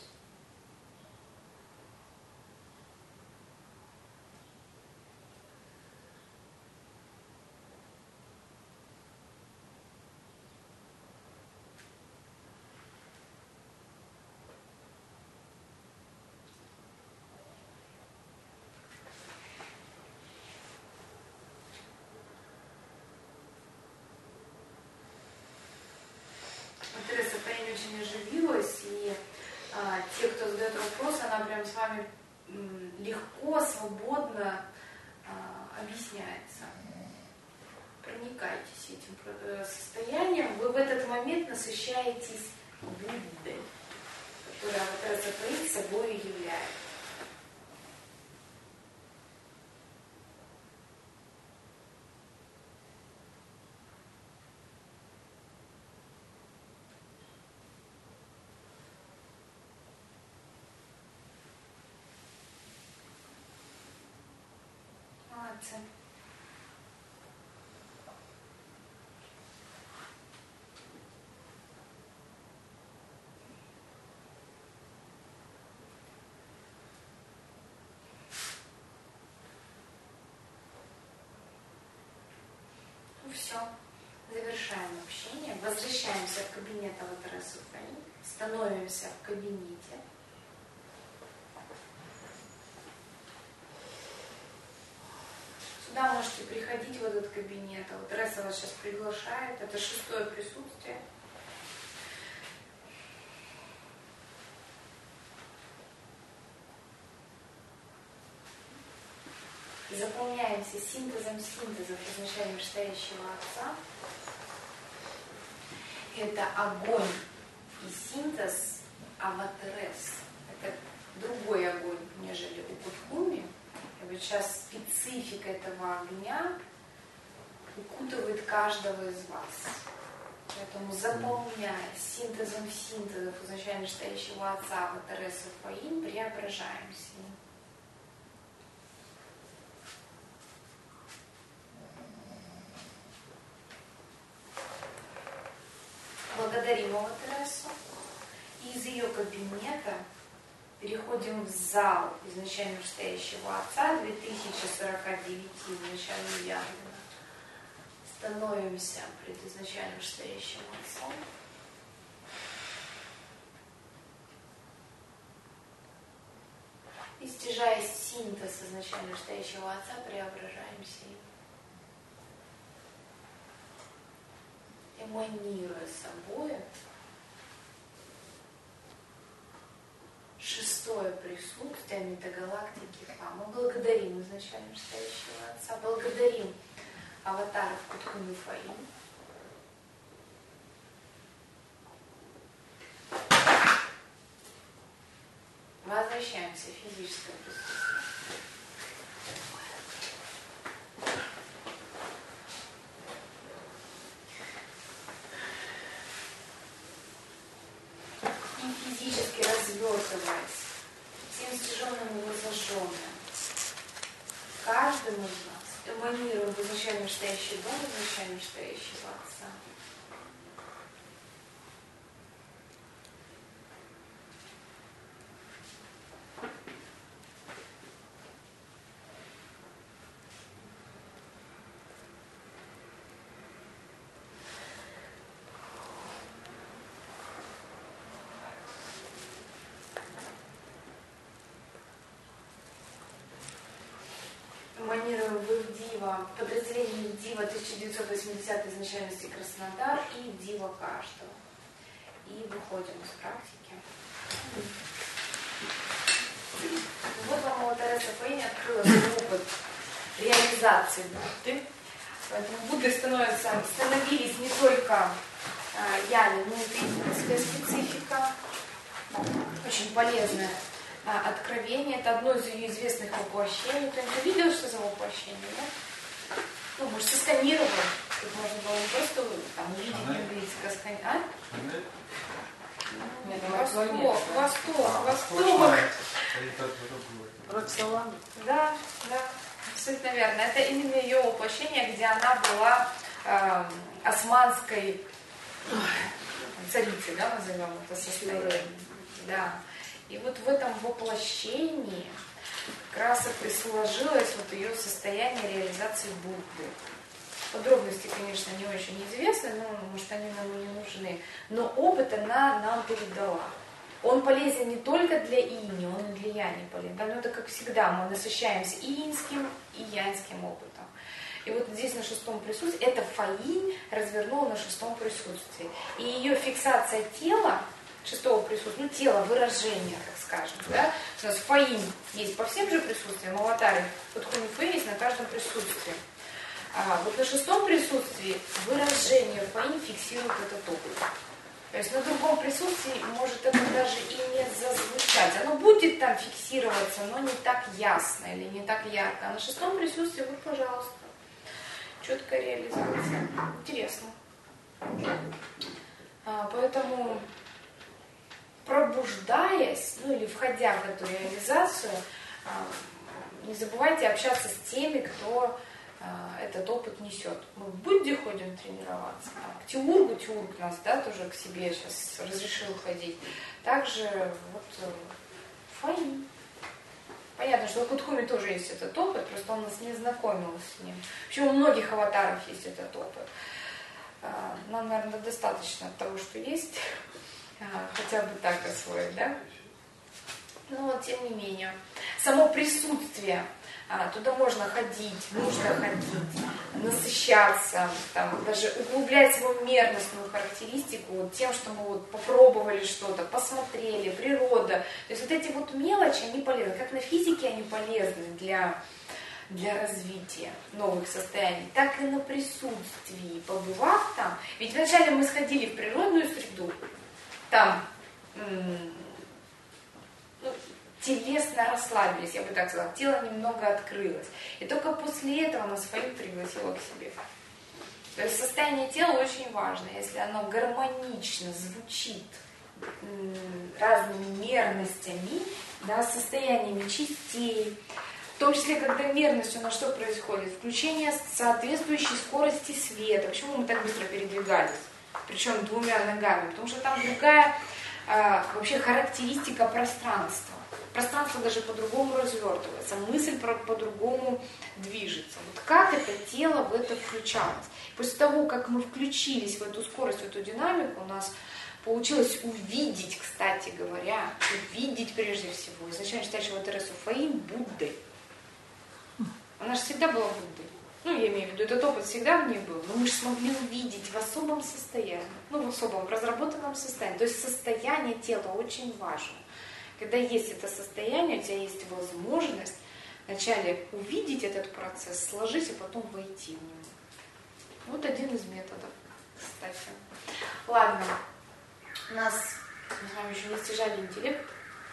кто задает вопрос, она прям с вами легко, свободно объясняется. Проникайтесь этим состоянием, вы в этот момент насыщаетесь Буддой, которая аватар собой является. Молодцы. Ну все, завершаем общение, возвращаемся в кабинет аватара Суфаи, становимся в кабинете. Сюда можете приходить в этот кабинет. А вот Реса вас сейчас приглашает. Это 6-е присутствие. Заполняемся синтезом синтезов изначально настоящего Отца. Это огонь и синтез аватарес. Это другой огонь, нежели у Кутхуми. И вот сейчас специфика этого огня укутывает каждого из вас. Поэтому заполняя синтезом синтезов изначально настоящего Отца аватареса Фаин, преображаемся. Благодарим аватаресу. И из ее кабинета переходим в зал изначально настоящего Отца 2049 изначально явлено. Становимся пред изначально настоящим Отцом. И стяжая синтез изначально настоящего Отца, преображаемся им. Эманируя собой 6-е присутствие метагалактики Фа. Мы благодарим изначально настоящего Отца, благодарим аватаров Кутхуми Фаин. Возвращаемся в физическое присутствие. Физически развертываясь, всем стяженным и зажженным, каждым из нас эманируем в изначально настоящий дом, изначально настоящего Отца. Эманируем вы в Дива, подразделение Дива 1980 изначальности Краснодар и Дива каждого. И выходим из практики. Вот вам аватареса Фаин открыла свой опыт реализации Будды. Поэтому Будды становились не только яли, но и физическая специфика. Очень полезная. Откровение, это одно из ее известных воплощений. Кто-нибудь видел, что за воплощение, да? Ну, может, сосканировал. Тут можно было не просто там, увидеть английское сканирование. Восток. Да, абсолютно верно. Это именно ее воплощение, где она была османской царицей, да, назовем это состояние. Да. И вот в этом воплощении как раз и сложилось вот ее состояние реализации Будды. Подробности, конечно, не очень известны, но, может, они нам и не нужны. Но опыт она нам передала. Он полезен не только для инь, он и для яни полезен. Но это, как всегда, мы насыщаемся и иньским, и яньским опытом. И вот здесь на 6-м присутствии, это Фаинь развернула на 6-м присутствии. И ее фиксация тела шестого присутствия, ну, тело, выражение, так скажем, да? У нас фаин есть по всем же присутствиям, аватары, вот фаин есть на каждом присутствии. Вот на шестом присутствии выражение фаин фиксирует этот опыт. То есть на другом присутствии может это даже и не зазвучать. Оно будет там фиксироваться, но не так ясно или не так ярко. А на шестом присутствии, вот, пожалуйста, четкая реализация. Интересно. Поэтому, пробуждаясь, ну или входя в эту реализацию, не забывайте общаться с теми, кто этот опыт несет. Мы в Будде ходим тренироваться, к Теургу, Теург нас, да, тоже к себе сейчас разрешил ходить. Также вот фаин. Понятно, что у Кудхуми тоже есть этот опыт, просто он нас не знакомил с ним. Вообще у многих аватаров есть этот опыт. Нам, наверное, достаточно того, что есть, хотя бы так освоить, да? Но тем не менее, само присутствие, туда можно ходить, нужно ходить, насыщаться, там, даже углублять свою мерностную характеристику вот тем, что мы вот попробовали что-то, посмотрели, природа. То есть вот эти вот мелочи, они полезны. Как на физике они полезны для развития новых состояний, так и на присутствии. Побывав там, ведь вначале мы сходили в природную среду, там телесно расслабились, я бы так сказала, тело немного открылось. И только после этого нас фаин пригласила к себе. То есть состояние тела очень важно. Если оно гармонично звучит разными мерностями, да, состояниями частей, в том числе, когда мерность, у нас что происходит? Включение соответствующей скорости света. Почему мы так быстро передвигались? Причем двумя ногами. Потому что там другая вообще характеристика пространства. Пространство даже по-другому развертывается, мысль по-другому движется. Вот как это тело в это включалось? После того, как мы включились в эту скорость, в эту динамику, у нас получилось увидеть, кстати говоря, увидеть прежде всего, изначально считающего Тересу Фаин Буддой. Она же всегда была Буддой. Ну, я имею в виду, этот опыт всегда в ней был, но мы же смогли увидеть в особом состоянии, в особом разработанном состоянии. То есть состояние тела очень важно. Когда есть это состояние, у тебя есть возможность вначале увидеть этот процесс, сложить, а потом войти в него. Вот один из методов, кстати. Ладно, у нас с вами еще не стяжали интеллект.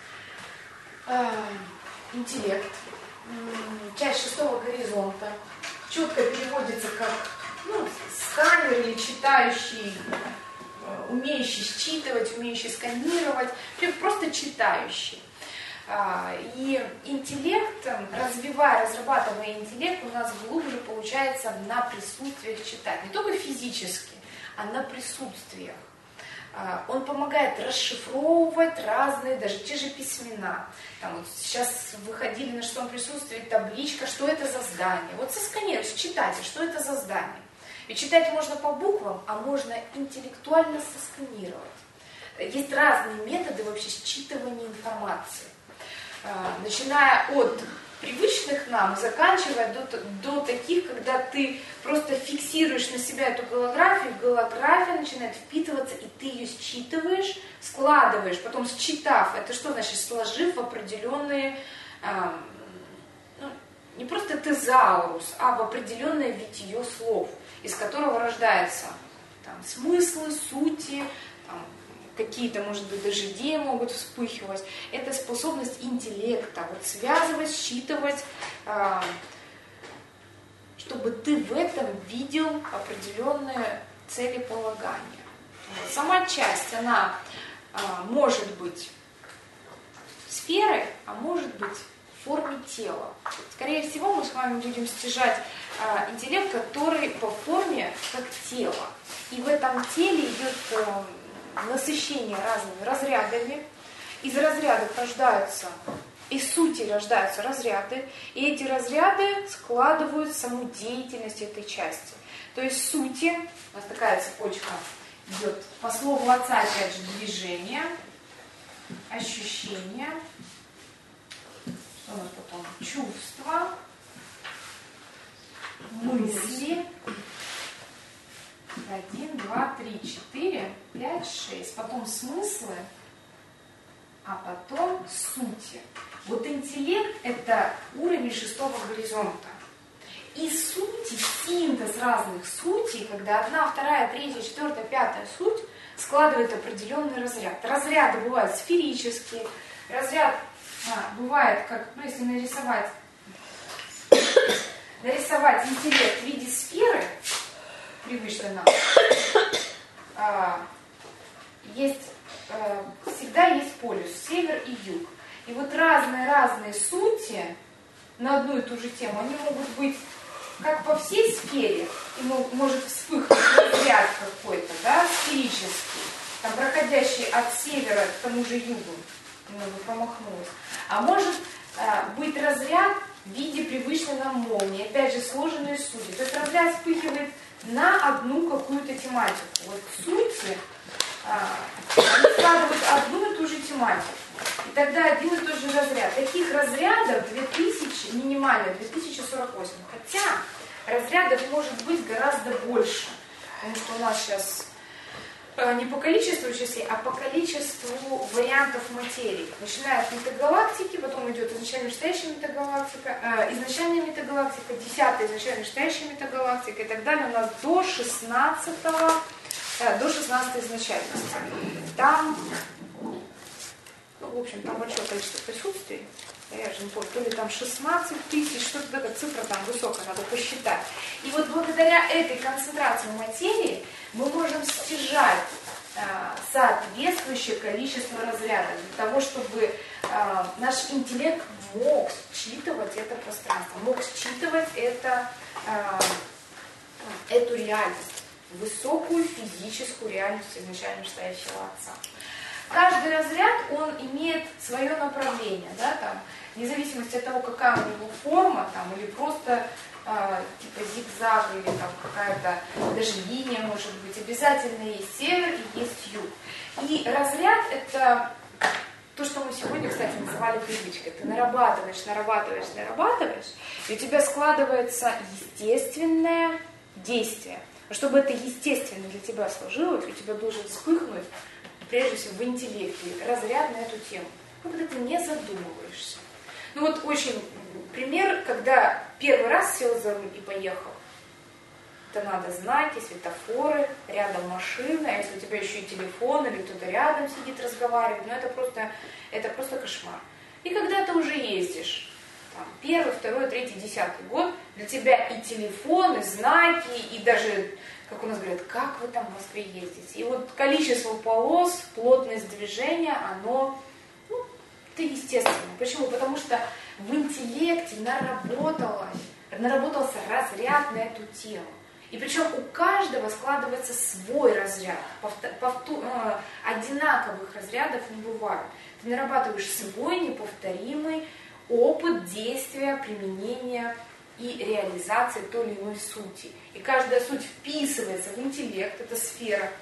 Интеллект. Часть шестого горизонта. Четко переводится как сканер или читающий, умеющий считывать, умеющий сканировать, просто читающий. И интеллект, разрабатывая интеллект, у нас глубже получается на присутствиях читать. Не только физически, а на присутствиях. Он помогает расшифровывать разные, даже те же письмена. Там вот сейчас выходили на шестом присутствии табличка, что это за здание. Вот сосканируйте, читайте, что это за здание. И читать можно по буквам, а можно интеллектуально сосканировать. Есть разные методы вообще считывания информации. Начиная от привычных нам, заканчивая до таких, когда ты просто фиксируешь на себя эту голографию, голография начинает впитываться, и ты ее считываешь, складываешь, потом считав, это что значит, сложив в определенные, не просто тезаурус, а в определенное витие слов, из которого рождаются там, смыслы, сути, там, какие-то, может быть, даже идеи могут вспыхивать. Это способность интеллекта, вот связывать, считывать, чтобы ты в этом видел определенные целеполагания. Вот. Сама часть, она может быть сферой, а может быть в форме тела. Скорее всего, мы с вами будем стяжать интеллект, который по форме как тело. И в этом теле идет насыщение разными разрядами. Из разрядов рождаются, из сути рождаются разряды, и эти разряды складывают саму деятельность этой части. То есть сути, у нас такая цепочка идет, по слову отца, опять же, движение, ощущение, что у нас потом, чувства, мысли. 1, 2, 3, 4, 5, 6. Потом смыслы, а потом сути. Вот интеллект – это уровень 6-го горизонта. И сути, синтез разных сутей, когда 1, 2, 3, 4, 5 суть складывает определенный разряд. Разряды бывают сферические, разряд бывает, как, ну, если нарисовать интеллект в виде сферы, привычно нам, всегда есть полюс, север и юг. И вот разные сути на одну и ту же тему, они могут быть как по всей сфере, и может вспыхнуть разряд какой-то, да, сферический, там, проходящий от севера к тому же югу, немного промахнулась. А может быть разряд в виде привычной нам молнии, опять же, сложенные сути. То есть разряд вспыхивает на одну какую-то тематику. Вот сути они складывают одну и ту же тематику. И тогда один и тот же разряд. Таких разрядов 2000, минимально 2048. Хотя разрядов может быть гораздо больше. Потому что у нас сейчас не по количеству частей, а по количеству вариантов материи. Начиная от метагалактики, потом идет изначально настоящая метагалактика, изначальная метагалактика, 10-я изначально настоящая метагалактика и так далее. У нас до 16-й изначальности. Там, в общем, там большое количество присутствий. Я же не помню, то ли там 16 тысяч, что-то такая цифра там высокая, надо посчитать. И вот благодаря этой концентрации материи мы можем стяжать соответствующее количество разрядов для того, чтобы наш интеллект мог считывать это пространство, мог считывать эту реальность, высокую физическую реальность изначально настоящего Отца. Каждый разряд, он имеет свое направление, да, там, вне зависимости от того, какая у него форма, там, или просто типа зигзаг, или там какая-то даже линия может быть, обязательно есть север и есть юг. И разряд – это то, что мы сегодня, кстати, называли привычкой. Ты нарабатываешь, и у тебя складывается естественное действие. Но чтобы это естественно для тебя сложилось, у тебя должен вспыхнуть, прежде всего, в интеллекте разряд на эту тему. Ну, когда ты не задумываешься. Ну вот очень пример, когда первый раз сел за руль и поехал. Это надо знаки, светофоры, рядом машина, а если у тебя еще и телефон, или кто-то рядом сидит, разговаривает, ну это просто кошмар. И когда ты уже ездишь, там, 1, 2, 3, 10 год, для тебя и телефон, и знаки, и даже, как у нас говорят, как вы там в Москве ездите. И вот количество полос, плотность движения, оно, это естественно. Почему? Потому что в интеллекте наработался разряд на эту тему. И причем у каждого складывается свой разряд. Одинаковых разрядов не бывает. Ты нарабатываешь свой неповторимый опыт действия, применения и реализации той или иной сути. И каждая суть вписывается в интеллект, это сфера,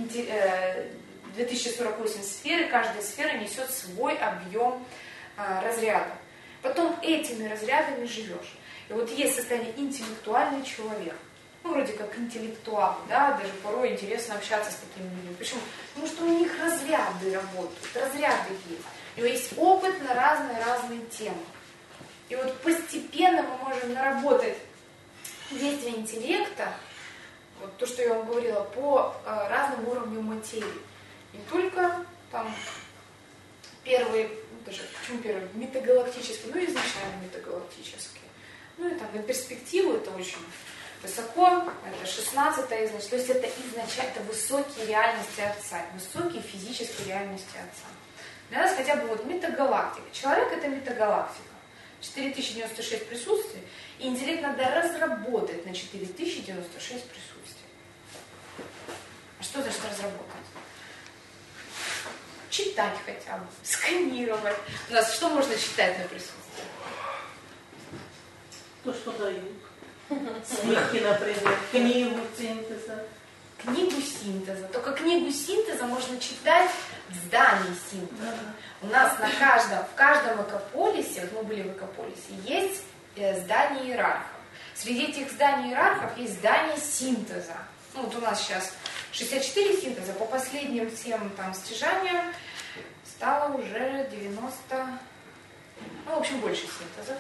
2048 сферы, каждая сфера несет свой объем разрядов. Потом этими разрядами живешь. И вот есть состояние интеллектуальный человек. Ну, вроде как интеллектуал, да, даже порой интересно общаться с такими людьми. Почему? Потому что у них разряды работают, разряды есть. У него есть опыт на разные темы. И вот постепенно мы можем наработать действие интеллекта, вот то, что я вам говорила, по разным уровням материи. Не только там первые, почему первые, метагалактические, но и изначально метагалактические. Ну и там на перспективу это очень высоко, это 16-я, значит, то есть это изначально это высокие реальности Отца, высокие физические реальности Отца. Для нас хотя бы вот метагалактика. Человек это метагалактика. 4096 присутствий, и интеллект надо разработать на 4096 присутствий. А что значит разработать? Читать хотя бы, сканировать. У нас что можно читать на присутствии? То, что дают. Свитки, например, книгу синтеза. Книгу синтеза. Только книгу синтеза можно читать в здании синтеза. У нас в каждом экополисе, вот мы были в экополисе, есть здание иерархов. Среди этих зданий иерархов есть здание синтеза. Ну, вот у нас сейчас 64 синтеза, по последним всем там стяжаниям, стало уже 90, ну, в общем, больше синтезов.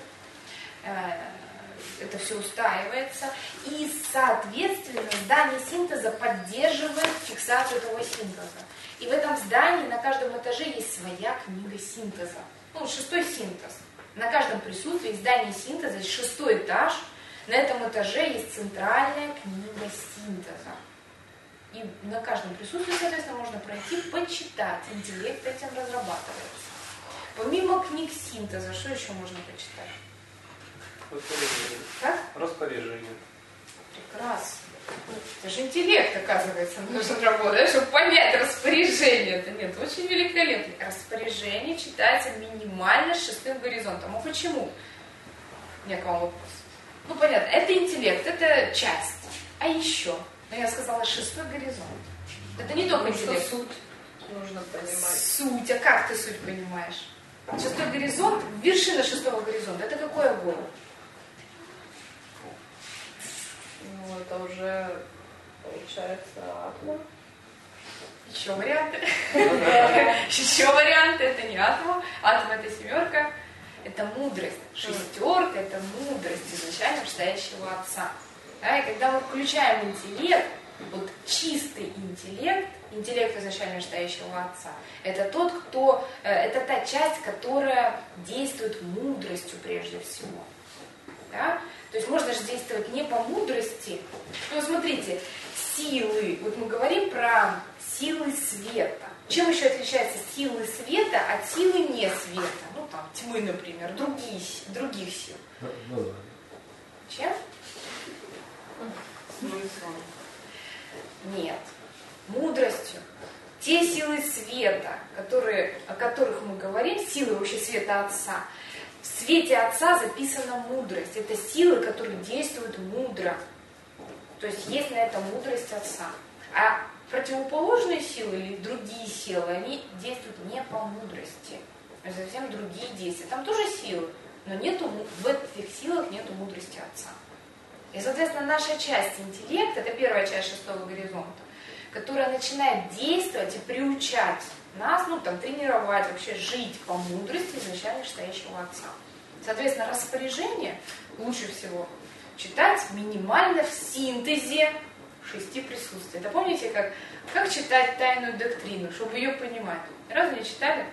Это все устаивается. И, соответственно, здание синтеза поддерживает фиксацию этого синтеза. И в этом здании на каждом этаже есть своя книга синтеза. Ну, 6-й синтез. На каждом присутствии здания синтеза есть 6-й этаж. На этом этаже есть центральная книга синтеза. И на каждом присутствии, соответственно, можно пройти, почитать. Интеллект этим разрабатывается. Помимо книг синтеза, что еще можно почитать? Распоряжение. Как? Распоряжение. Прекрасно. Это же интеллект, оказывается, нужен работать, чтобы понять распоряжение. Это нет, очень великолепно. Распоряжение читается минимально с 6-м горизонтом. А почему? У меня к вам вопрос. Ну, понятно, это интеллект, это часть. А еще? Ну, я сказала 6-й горизонт. Это не только интеллект. Суть нужно понимать. Суть. А как ты суть понимаешь? 6-й горизонт, вершина 6-го горизонта. Это какой огонь? Ну, это уже получается атом. Еще варианты. Еще варианты. Это не атом. Атом это 7. Это мудрость. 6 это мудрость изначально стоящего отца. Да, и когда мы включаем интеллект, вот чистый интеллект, интеллект изначально стоящего отца, это тот, кто, это та часть, которая действует мудростью прежде всего. Да? То есть можно же действовать не по мудрости. Ну, смотрите, силы, вот мы говорим про силы света. Чем еще отличаются силы света от силы не света? Ну, там, тьмы, например, других сил. Чем? Смыслом. Нет. Мудростью. Те силы света, о которых мы говорим, силы вообще света Отца, в свете Отца записана мудрость. Это силы, которые действуют мудро. То есть есть на это мудрость Отца. А противоположные силы или другие силы, они действуют не по мудрости. Это совсем другие действия. Там тоже силы, но в этих силах нету мудрости Отца. И, соответственно, наша часть интеллекта, это первая часть 6-го горизонта, которая начинает действовать и приучать нас, ну, там, тренировать, вообще жить по мудрости изначально стоящего Отца. Соответственно, распоряжение лучше всего читать минимально в синтезе 6 присутствий. Это помните, как читать тайную доктрину, чтобы ее понимать? Разве не читали?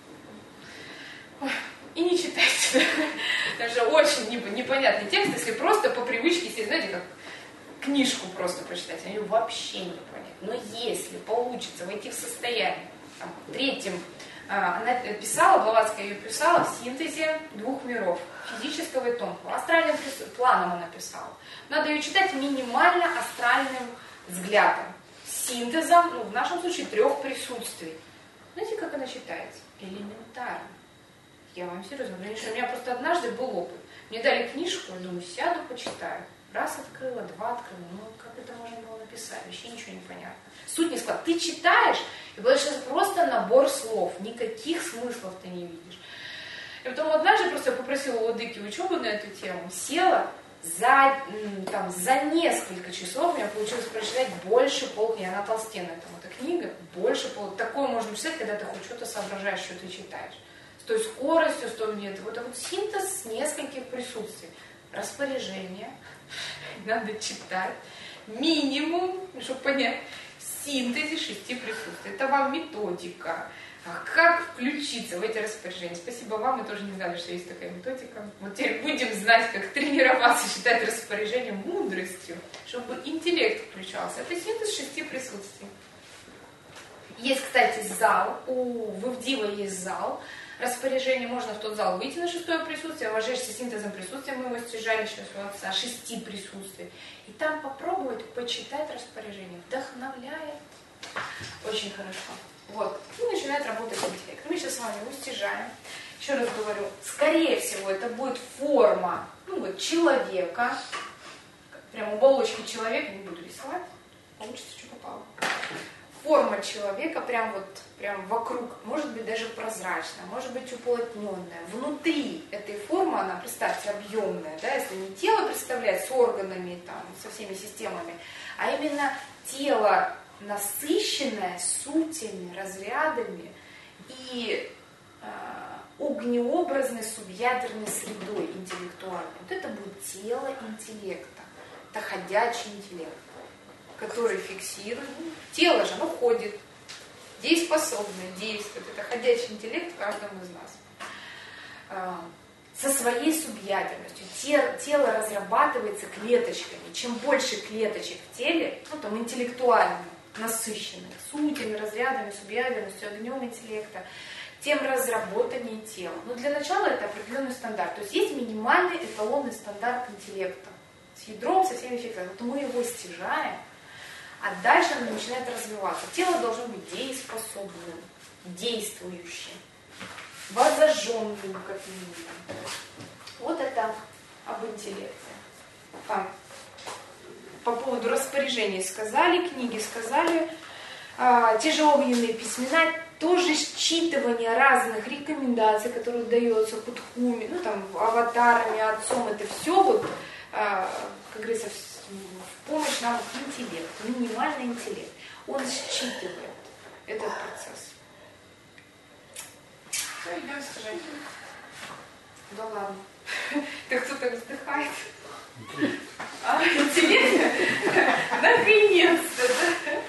Ой, и не читайте. Даже очень непонятный текст, если просто по привычке себе, знаете, как книжку просто прочитать, ее вообще не понять. Но если получится войти в состояние, там, 3-м, она писала, Блаватская ее писала в синтезе 2 миров, физического и тонкого. Астральным планом она писала. Надо ее читать минимально астральным взглядом. С синтезом, ну, в нашем случае, 3 присутствий. Знаете, как она читается? Элементарно. Я вам серьезно говорю, что у меня просто однажды был опыт. Мне дали книжку, я думаю, сяду, почитаю. Раз открыла, 2 открыла. Ну, как это можно было написать? Вообще ничего не понятно. Суть не склад. Ты читаешь, и сейчас просто набор слов. Никаких смыслов ты не видишь. И потом однажды просто я попросила у Владыки учебу на эту тему. Села, за несколько часов у меня получилось прочитать больше полкниги. Она толстенная, там, эта книга, больше полкниги. Такое можно читать, когда ты хоть что-то соображаешь, что ты читаешь. С той скоростью, с той нет. Вот этот синтез с нескольких присутствий. Распоряжение. Надо читать. Минимум, чтобы понять, в синтезе 6 присутствий. Это вам методика. Как включиться в эти распоряжения? Спасибо вам, мы тоже не знали, что есть такая методика. Вот теперь будем знать, как тренироваться, читать распоряжение мудростью, чтобы интеллект включался. Это синтез 6 присутствий. Есть, кстати, зал. У Вывдива есть зал. Распоряжение, можно в тот зал выйти на 6-е присутствие, вожжешься синтезом присутствия, мы его стяжали сейчас у Отца, 6 присутствий. И там попробовать почитать распоряжение. Вдохновляет. Очень хорошо. Вот. И начинает работать интеллект. Мы сейчас с вами его стяжаем. Еще раз говорю, скорее всего, это будет форма, ну, вот, человека. Прям оболочки человека, не буду рисовать. Получится, что попало. Форма человека прям вокруг, может быть даже прозрачная, может быть уплотненная. Внутри этой формы, она, представьте, объемная, да, если не тело представлять с органами, там, со всеми системами, а именно тело насыщенное сутями, разрядами, и огнеобразной субъядерной средой интеллектуальной. Вот это будет тело интеллекта. Это ходячий интеллект, который фиксирует. Тело же, оно ходит, дееспособное, действует. Это ходячий интеллект в каждом из нас. Со своей субъядерностью. Тело разрабатывается клеточками. Чем больше клеточек в теле, ну там интеллектуально насыщенных, сутями, разрядами, субъядерностью, огнем интеллекта, тем разработаннее тело. Но для начала это определенный стандарт. То есть есть минимальный эталонный стандарт интеллекта. С ядром, со всеми эффектами. Вот мы его стяжаем, а дальше оно начинает развиваться. Тело должно быть дееспособным, действующим, воззажженным, как минимум. Вот это об интеллекте. По поводу распоряжений сказали, книги сказали, тяжеловидные письмена, тоже считывание разных рекомендаций, которые дается Кутхуми, ну там аватарами, отцом, это все вот, как говорится, в помощь нам интеллект, минимальный интеллект. Он считывает этот процесс. Все, идем сажать. Да ладно. Да кто так вздыхает? Интеллект? Наконец-то, да?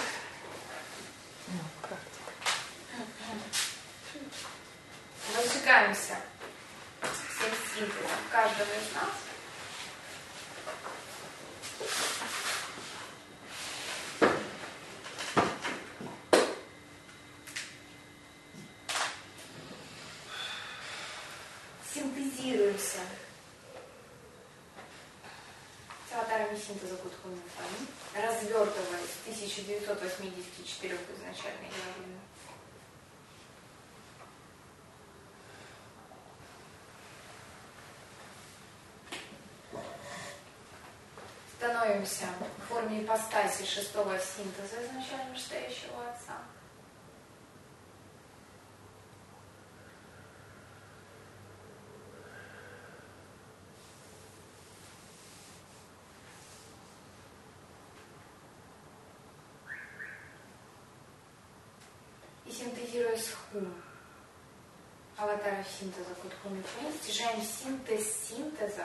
Разжигаемся всем символом каждого из нас. Синтезируемся с аватарами синтеза Кутхуми, развертываясь 1984 изначально явления. Становимся в форме ипостаси шестого синтеза изначально настоящего Отца. И синтезируя схум аватара синтеза Кутхуми, стяжаем синтез синтеза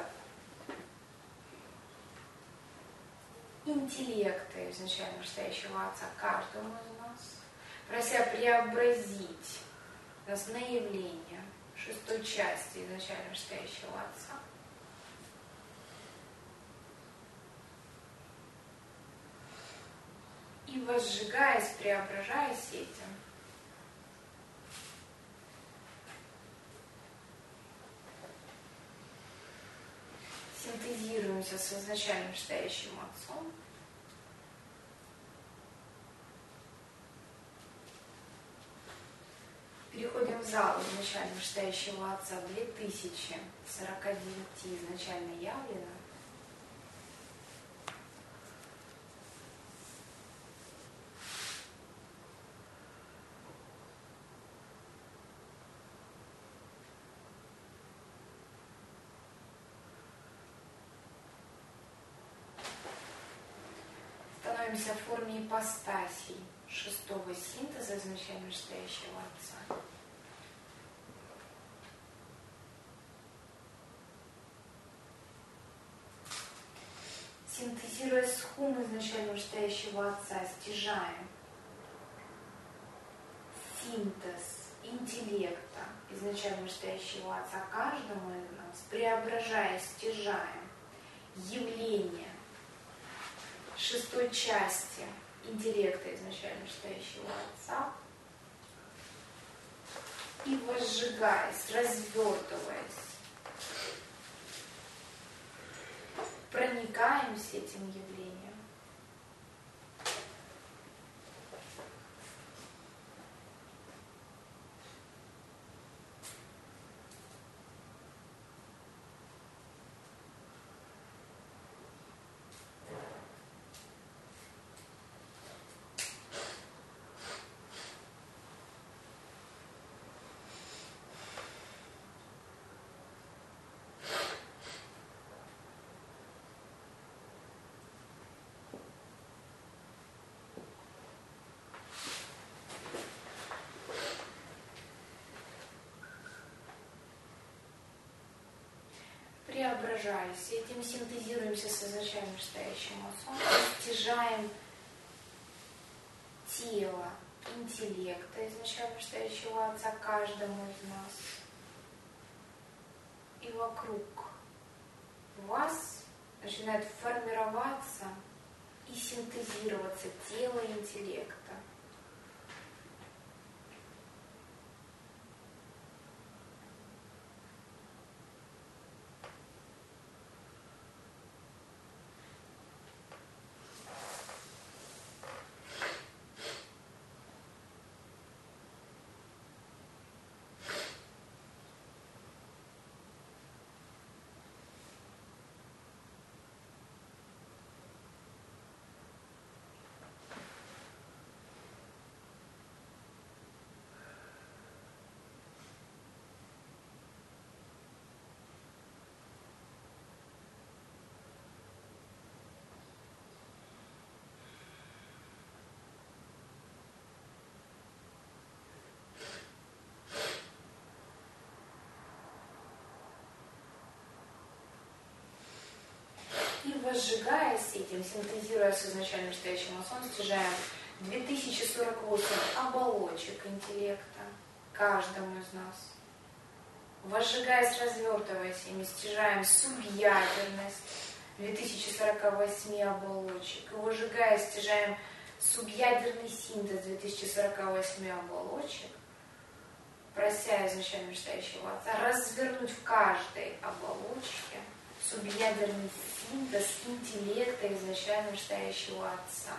интеллекта изначально настоящего Отца каждому из нас, прося преобразить нас на явление шестой части изначально настоящего Отца. И возжигаясь, преображаясь этим, синтезируемся с изначально настоящим Отцом. Переходим в зал изначально настоящего Отца 2049 изначально явлено. Становимся в форме ипостасей шестого синтеза изначально настоящего Отца. Синтезируя схум изначально настоящего Отца, стяжаем синтез интеллекта изначально настоящего Отца каждому из нас, преображая, стяжаем явление шестой части интеллекта изначально настоящего Отца и возжигаясь, развертываясь, проникаемся этим явлением. преображаясь, этим синтезируемся с изначально стоящим Отцом, стяжаем тело, интеллекта изначально стоящего Отца каждому из нас. И вокруг вас начинает формироваться и синтезироваться тело и интеллекта. И возжигаясь этим, синтезируя с изначально стоящим Отцом, стяжаем 2048 оболочек интеллекта каждому из нас. Возжигаясь, развертываясь ими, стяжаем субъядерность 2048 оболочек. И возжигаясь, стяжаем субъядерный синтез 2048 оболочек, прося изначально стоящего Отца развернуть в каждой оболочке субъядерный синтез интеллекта изначально стоящего Отца.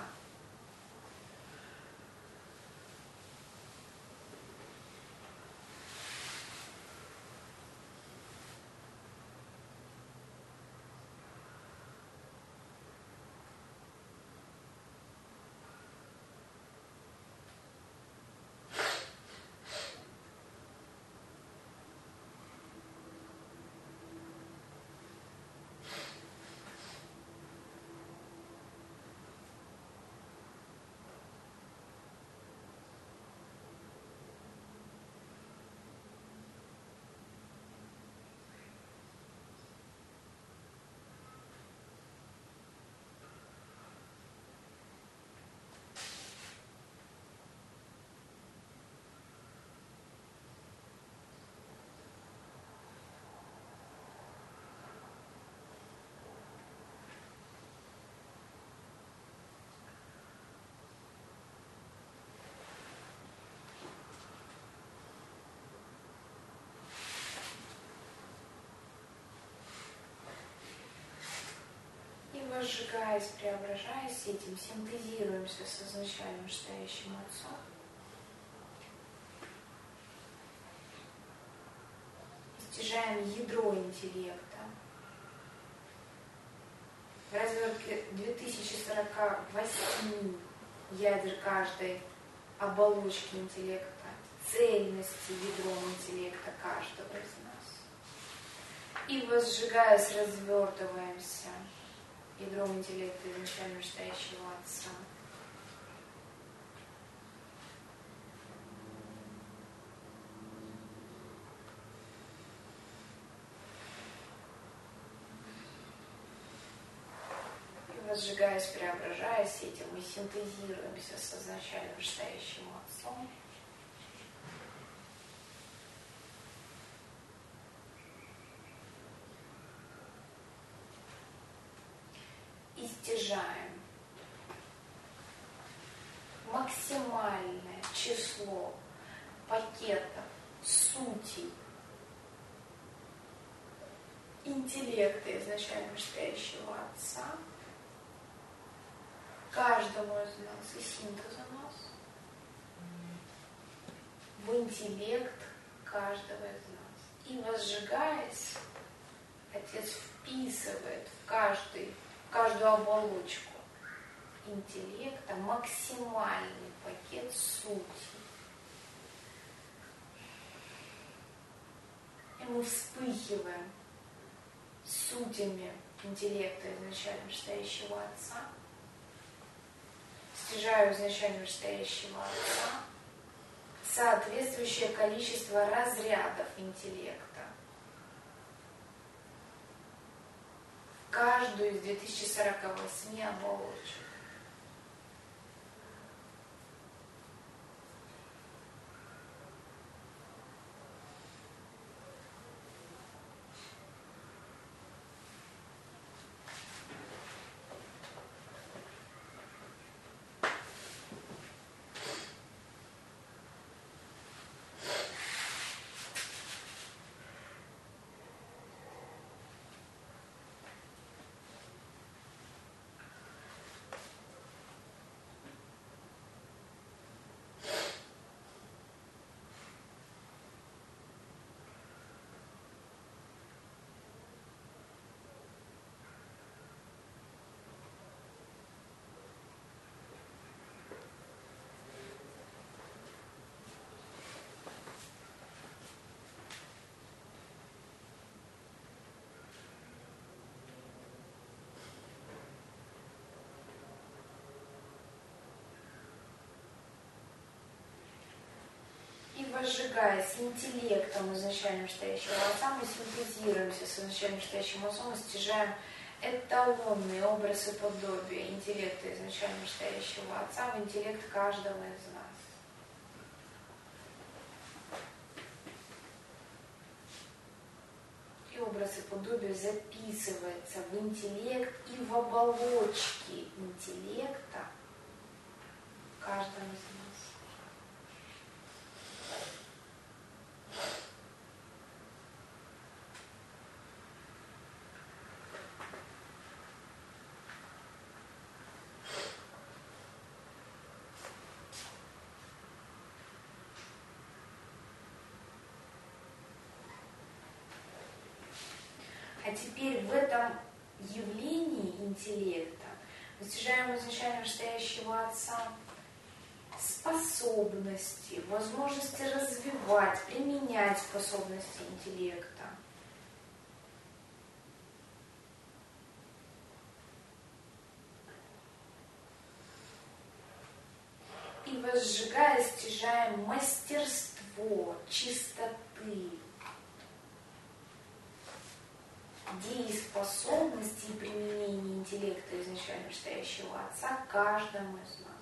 Возжигаясь, преображаясь этим, синтезируемся с изначально стоящим Отцом. Стяжаем ядро интеллекта. В развертке 2048 ядер каждой оболочки интеллекта, цельности ядром интеллекта каждого из нас. И возжигаясь, развертываемся ядром интеллекта изначально стоящего Отца. И возжигаясь, преображаясь этим, мы синтезируемся с изначально стоящим Отцом. И стяжаем максимальное число пакетов, сути, интеллекта изначально стоящего Отца каждому из нас и синтеза нас в интеллект каждого из нас. И возжигаясь, Отец вписывает в каждую оболочку интеллекта максимальный пакет сути. И мы вспыхиваем сутями интеллекта изначально стоящего Отца, стяжаю изначально стоящего Отца соответствующее количество разрядов интеллекта. каждую из 2048 оболочек. И возжигаясь интеллектом изначально настоящего отца, мы синтезируемся с изначально настоящим отцом и стяжаем эталонный образ и подобие интеллекта изначально настоящего отца в интеллект каждого из нас. И образ и подобие записывается в интеллект и в оболочки интеллекта каждого из нас. А теперь в этом явлении интеллекта мы стяжаем изначально настоящего отца способности, возможности развивать, применять способности интеллекта. И возжигая, стяжаем мастерство, чистоты, дееспособности и применения интеллекта изначально настоящего отца каждому из нас.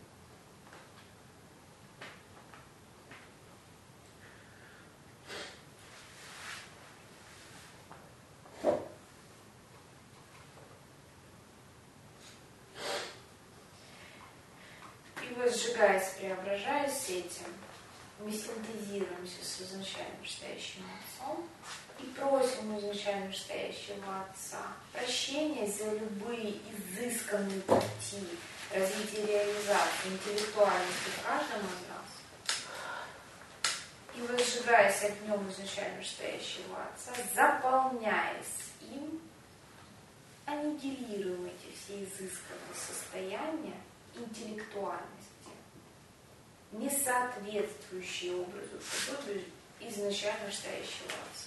И возжигаясь, преображаясь этим, мы синтезируемся с изначально настоящим отцом и просим у изначально настоящего отца прощения за любые изысканные пути развития и реализации интеллектуальности в каждом из нас. И возжигаясь огнем изначально настоящего отца, заполняясь им, аннигилируем эти все изысканные состояния интеллектуальности, не соответствующие образу подобию изначально настоящего отца.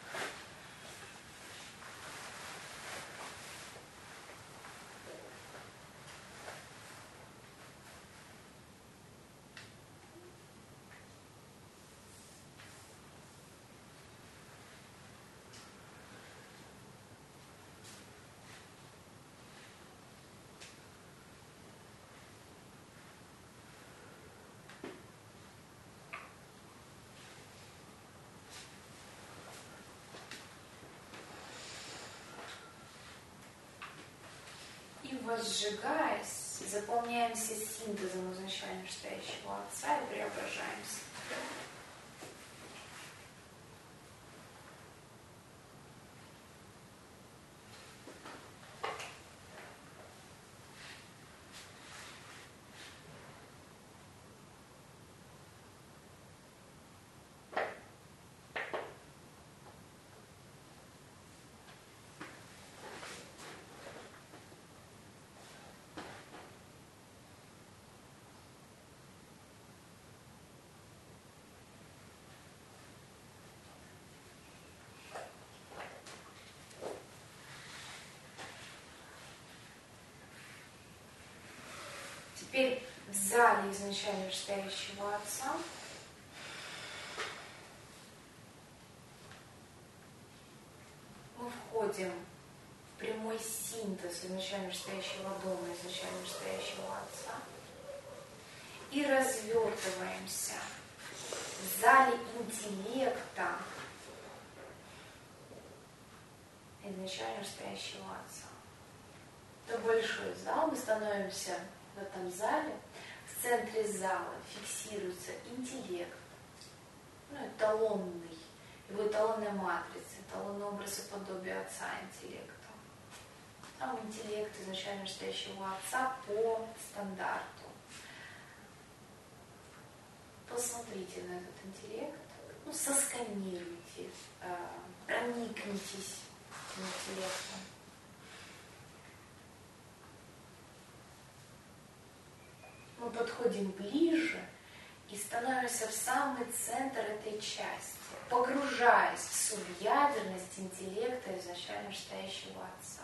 И возжигаясь, заполняемся синтезом изначально настоящего отца и преображаемся. Теперь в зале изначально настоящего отца мы входим в прямой синтез изначально стоящего дома, изначально стоящего Отца. И развертываемся в зале интеллекта изначально стоящего Отца. Это большой зал, мы становимся в этом зале, в центре зала фиксируется интеллект, эталонный, его эталонная матрица, эталонный образ и подобие Отца интеллекта. Там интеллект изначально стоящего Отца по стандарту. Посмотрите на этот интеллект, сосканируйте, проникнитесь интеллектом. Мы подходим ближе и становимся в самый центр этой части, погружаясь в субъядерность интеллекта изначально стоящего Отца.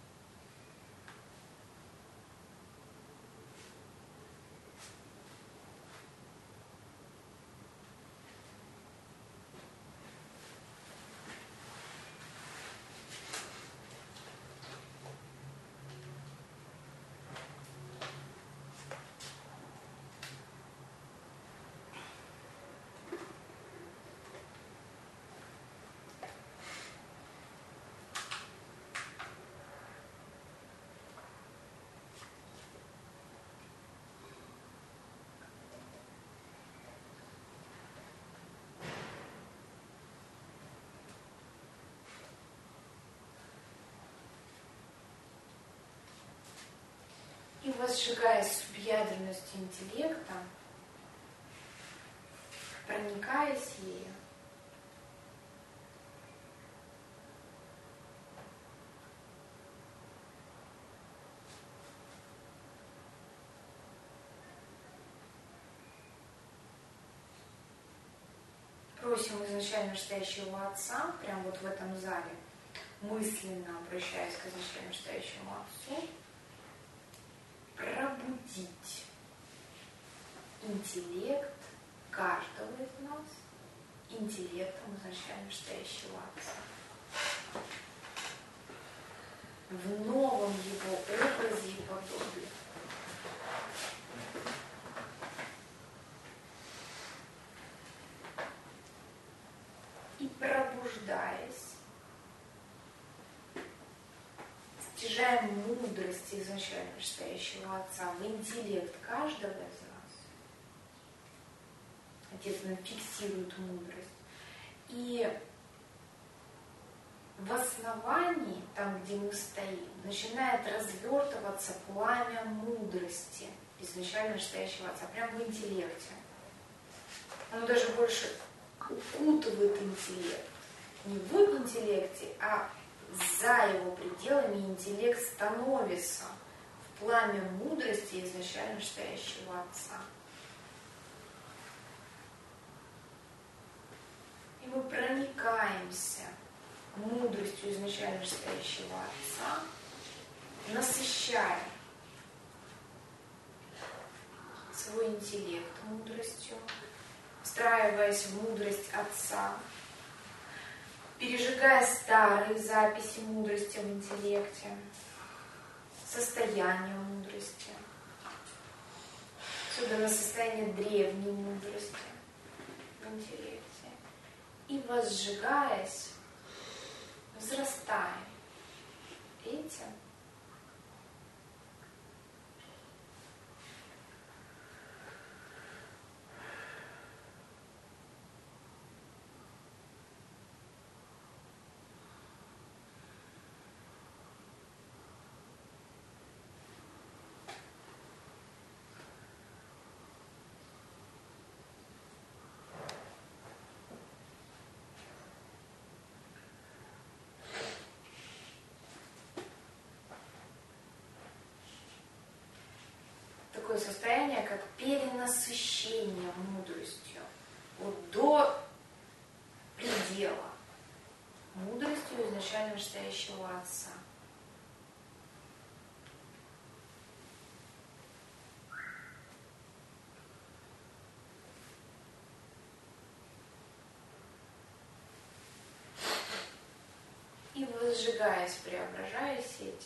И возжигаясь субъядерностью интеллекта, проникаясь ею, просим изначально стоящего Отца, прямо вот в этом зале, мысленно обращаясь к изначально стоящему Отцу, пробудить интеллект каждого из нас интеллектом изначально стоящего Отца. В новом его образе и подобии. И пробуждаясь, стяжаем мудрость изначально стоящего Отца в интеллект каждого из нас. Отец нам фиксирует мудрость. И в основании, там, где мы стоим, начинает развертываться пламя мудрости изначально стоящего Отца, прямо в интеллекте. Оно даже больше укутывает интеллект. Не в интеллекте, а за его пределами интеллект становится в пламя мудрости изначально стоящего Отца. И мы проникаемся мудростью изначально стоящего Отца, насыщая свой интеллект мудростью, встраиваясь в мудрость Отца, пережигая старые записи мудрости в интеллекте, состояние мудрости, особенно состояние древней мудрости в интеллекте, и возжигаясь, взрастаем этим. Такое состояние, как перенасыщение мудростью, вот до предела, мудростью изначально стоящего Отца. И возжигаясь, преображая сети,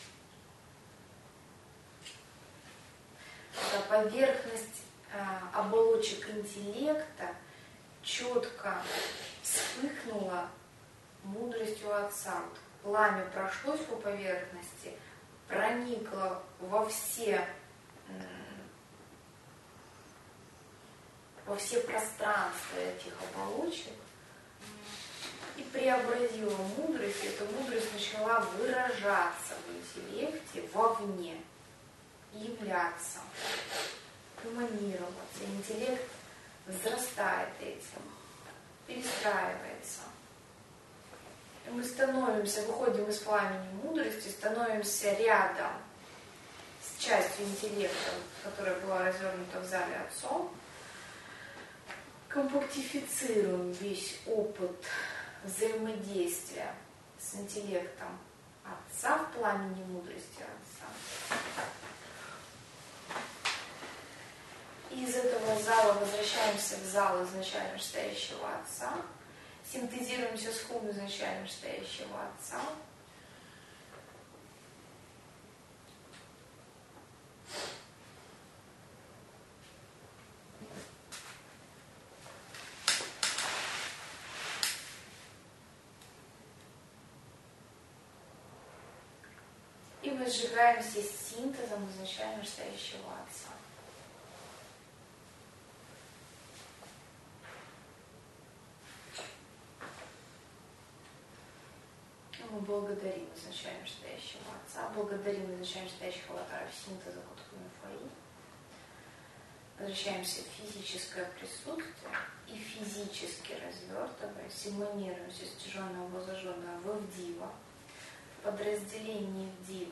поверхность оболочек интеллекта четко вспыхнула мудростью Отца. Пламя прошлось по поверхности, проникло во все пространства этих оболочек и преобразила мудрость. Эта мудрость начала выражаться в интеллекте вовне, являться, эманироваться. Интеллект взрастает этим, перестраивается. И мы становимся, выходим из пламени мудрости, становимся рядом с частью интеллекта, которая была развернута в зале Отцом, компактифицируем весь опыт взаимодействия с интеллектом Отца в пламени мудрости Отца. И из этого зала возвращаемся в зал изначально стоящего Отца, синтезируемся с хум изначально стоящего Отца. И возжигаемся с синтезом изначально стоящего Отца. Мы благодарим изначально стоящего Отца, благодарим изначально стоящих аватаров синтеза Кутхуми Фаи. Возвращаемся в физическое присутствие и физически развертываясь, эманируемся с стяженного возложенного в Ивдива, в подразделении Ивдива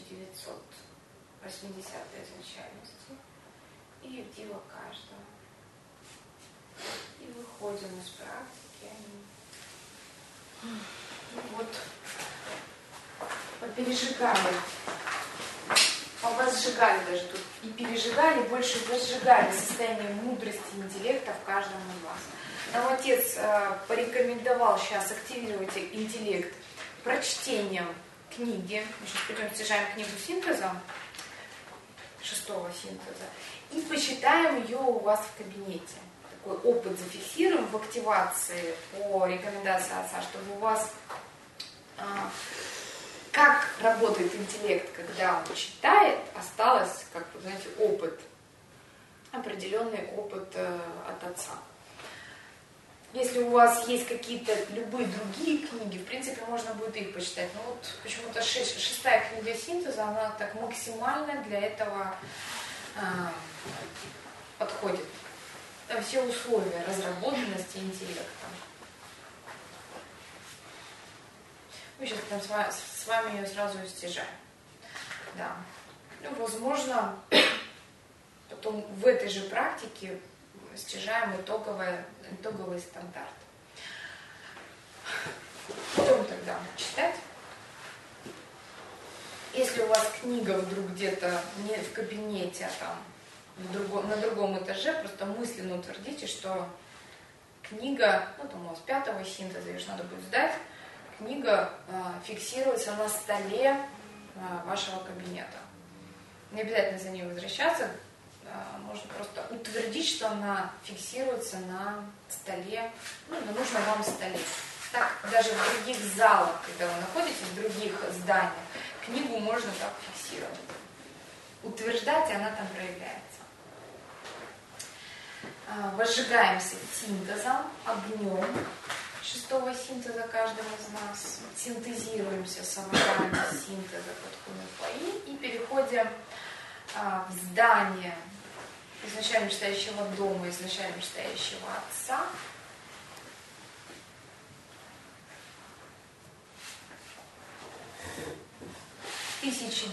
1980-й изначальности и Ивдива каждого. И выходим из практики. Вот попережигали, повозжигали даже тут, и пережигали, больше возжигали состояние мудрости и интеллекта в каждом из вас. Нам Отец порекомендовал сейчас активировать интеллект прочтением книги. Мы сейчас пойдем стяжаем книгу синтеза, 6-го синтеза, и почитаем ее у вас в кабинете. Такой опыт зафиксируем в активации по рекомендации Отца, чтобы у вас как работает интеллект, когда он читает, осталось, как бы, знаете, опыт, определенный опыт от Отца. Если у вас есть какие-то любые другие книги, в принципе, можно будет их почитать. Но вот почему-то 6-я книга синтеза, она так максимально для этого подходит. Там все условия разработанности интеллекта. Мы сейчас там с вами ее сразу стяжаем. Да. Ну, возможно, потом в этой же практике стяжаем итоговый стандарт. Потом тогда читать. Если у вас книга вдруг где-то не в кабинете, а там на другом этаже, просто мысленно утвердите, что книга, ну там у вас 5-го синтеза, ее же надо будет сдать, книга фиксируется на столе вашего кабинета. Не обязательно за ней возвращаться, можно просто утвердить, что она фиксируется на столе, ну, на нужном вам столе. Так, даже в других залах, когда вы находитесь, в других зданиях, книгу можно так фиксировать. Утверждать, и она там проявляется. Возжигаемся синтезом, огнем 6-го синтеза каждого из нас. Синтезируемся с аватарами синтеза Кутхуми Фаи и переходим в здание изначально стоящего дома, изначально стоящего Отца. В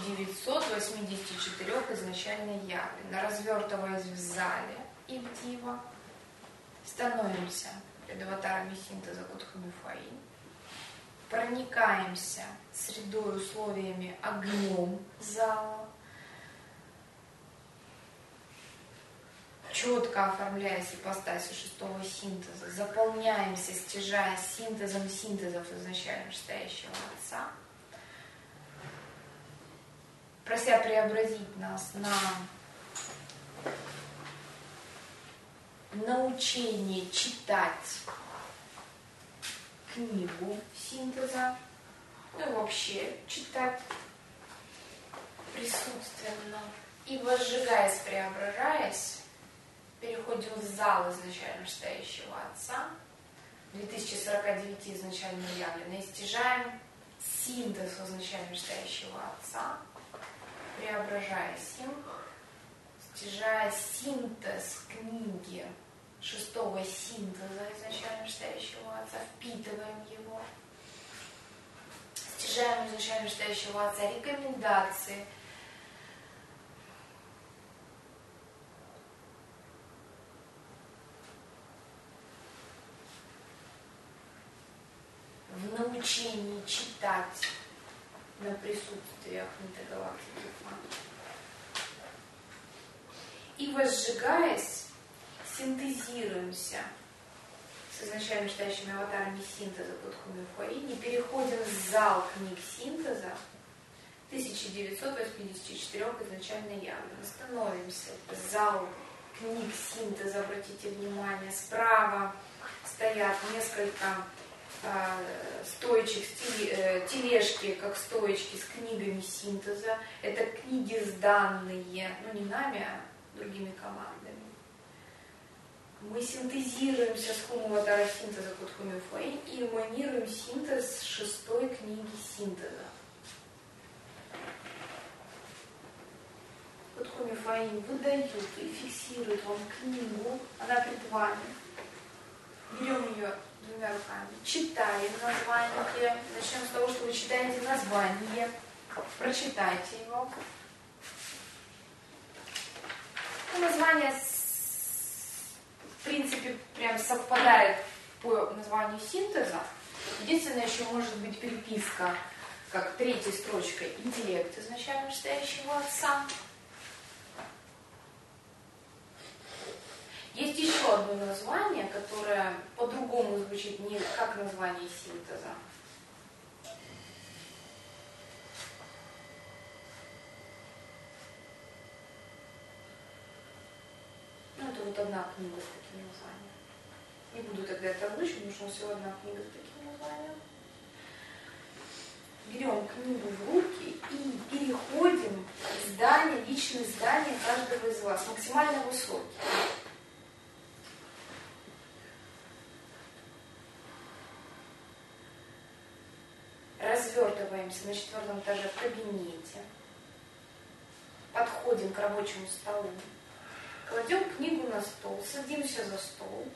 1984 изначально явлено, развертываясь в зале Ивдива, становимся перед аватарами синтеза Кутхуми Фаи, проникаемся средой, условиями, огнем зала, четко оформляясь ипостасью шестого синтеза, заполняемся, стяжая синтезом синтезов изначально стоящего Отца, прося преобразить нас на научение читать книгу синтеза, ну и вообще читать присутственно. И возжигаясь, преображаясь, переходим в зал изначально стоящего Отца, 2049 изначально явлено, и стяжаем синтез изначально стоящего Отца, преображаясь им, стяжая синтез книги шестого синтеза изначально стоящего Отца, впитываем его, стяжаем изначально стоящего Отца рекомендации, в научении читать на присутствиях метагалактики Фан. И возжигаясь, синтезируемся с изначально стоящими аватарами синтеза под Хумифуаини, переходим в зал книг синтеза 1984 изначально явлено. Становимся в зал книг синтеза, обратите внимание, справа стоят несколько стоечек, тележки, как стоечки с книгами синтеза. Это книги сданные, ну не нами, а другими командами. Мы синтезируемся с Хумуватара синтеза под Хумифуаини и эманируем синтез шестой книги синтеза. Под Хумифуаини выдают и фиксируют вам книгу, она пред вами. Берем ее двумя руками, читаем название. Начнем с того, что вы читаете название, прочитайте его. Название, в принципе, прям совпадает по названию синтеза. Единственное, еще может быть переписка, как третьей строчкой, интеллект изначально стоящего Отца. Есть еще одно название, которое по-другому звучит не как название синтеза. Ну, это вот одна книга с таким названием. Не буду тогда это озвучивать, потому что всего одна книга с таким названием. Берем книгу в руки и переходим в здание, личное здание каждого из вас, максимально высокий. Развертываемся на 4-м этаже в кабинете. Подходим к рабочему столу. Кладем книгу на стол, садимся за стол.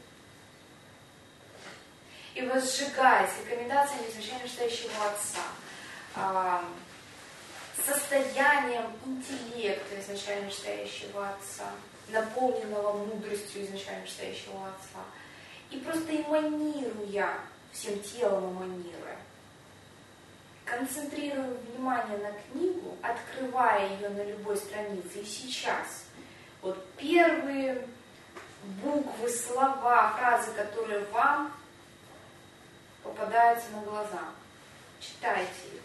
И возжигаясь рекомендациями изначально стоящего Отца, состоянием интеллекта изначально стоящего Отца, наполненного мудростью изначально стоящего Отца, и просто эманируя, всем телом эманируя, концентрируем внимание на книгу, открывая ее на любой странице. И сейчас вот первые буквы, слова, фразы, которые вам попадаются на глаза, читайте их.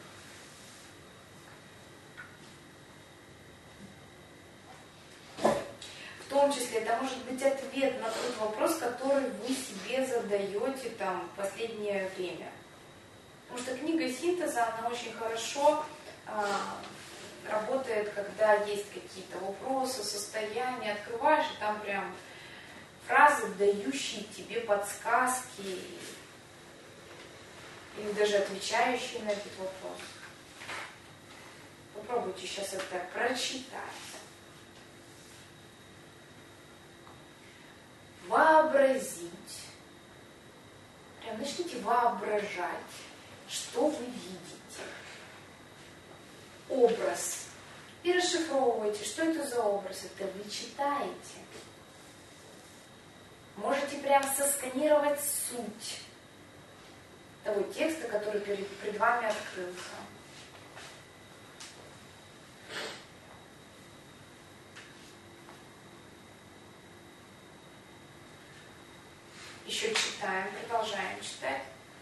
В том числе это может быть ответ на тот вопрос, который вы себе задаете там в последнее время. Потому что книга синтеза, она очень хорошо работает, когда есть какие-то вопросы, состояния, открываешь, и там прям фразы, дающие тебе подсказки, или даже отвечающие на этот вопрос. Попробуйте сейчас это прочитать. Вообразить. Прям начните воображать, что вы видите. Образ. И расшифровывайте, что это за образ. Это вы читаете. Можете прям сосканировать суть того текста, который перед вами открылся. читаем, продолжаем читать.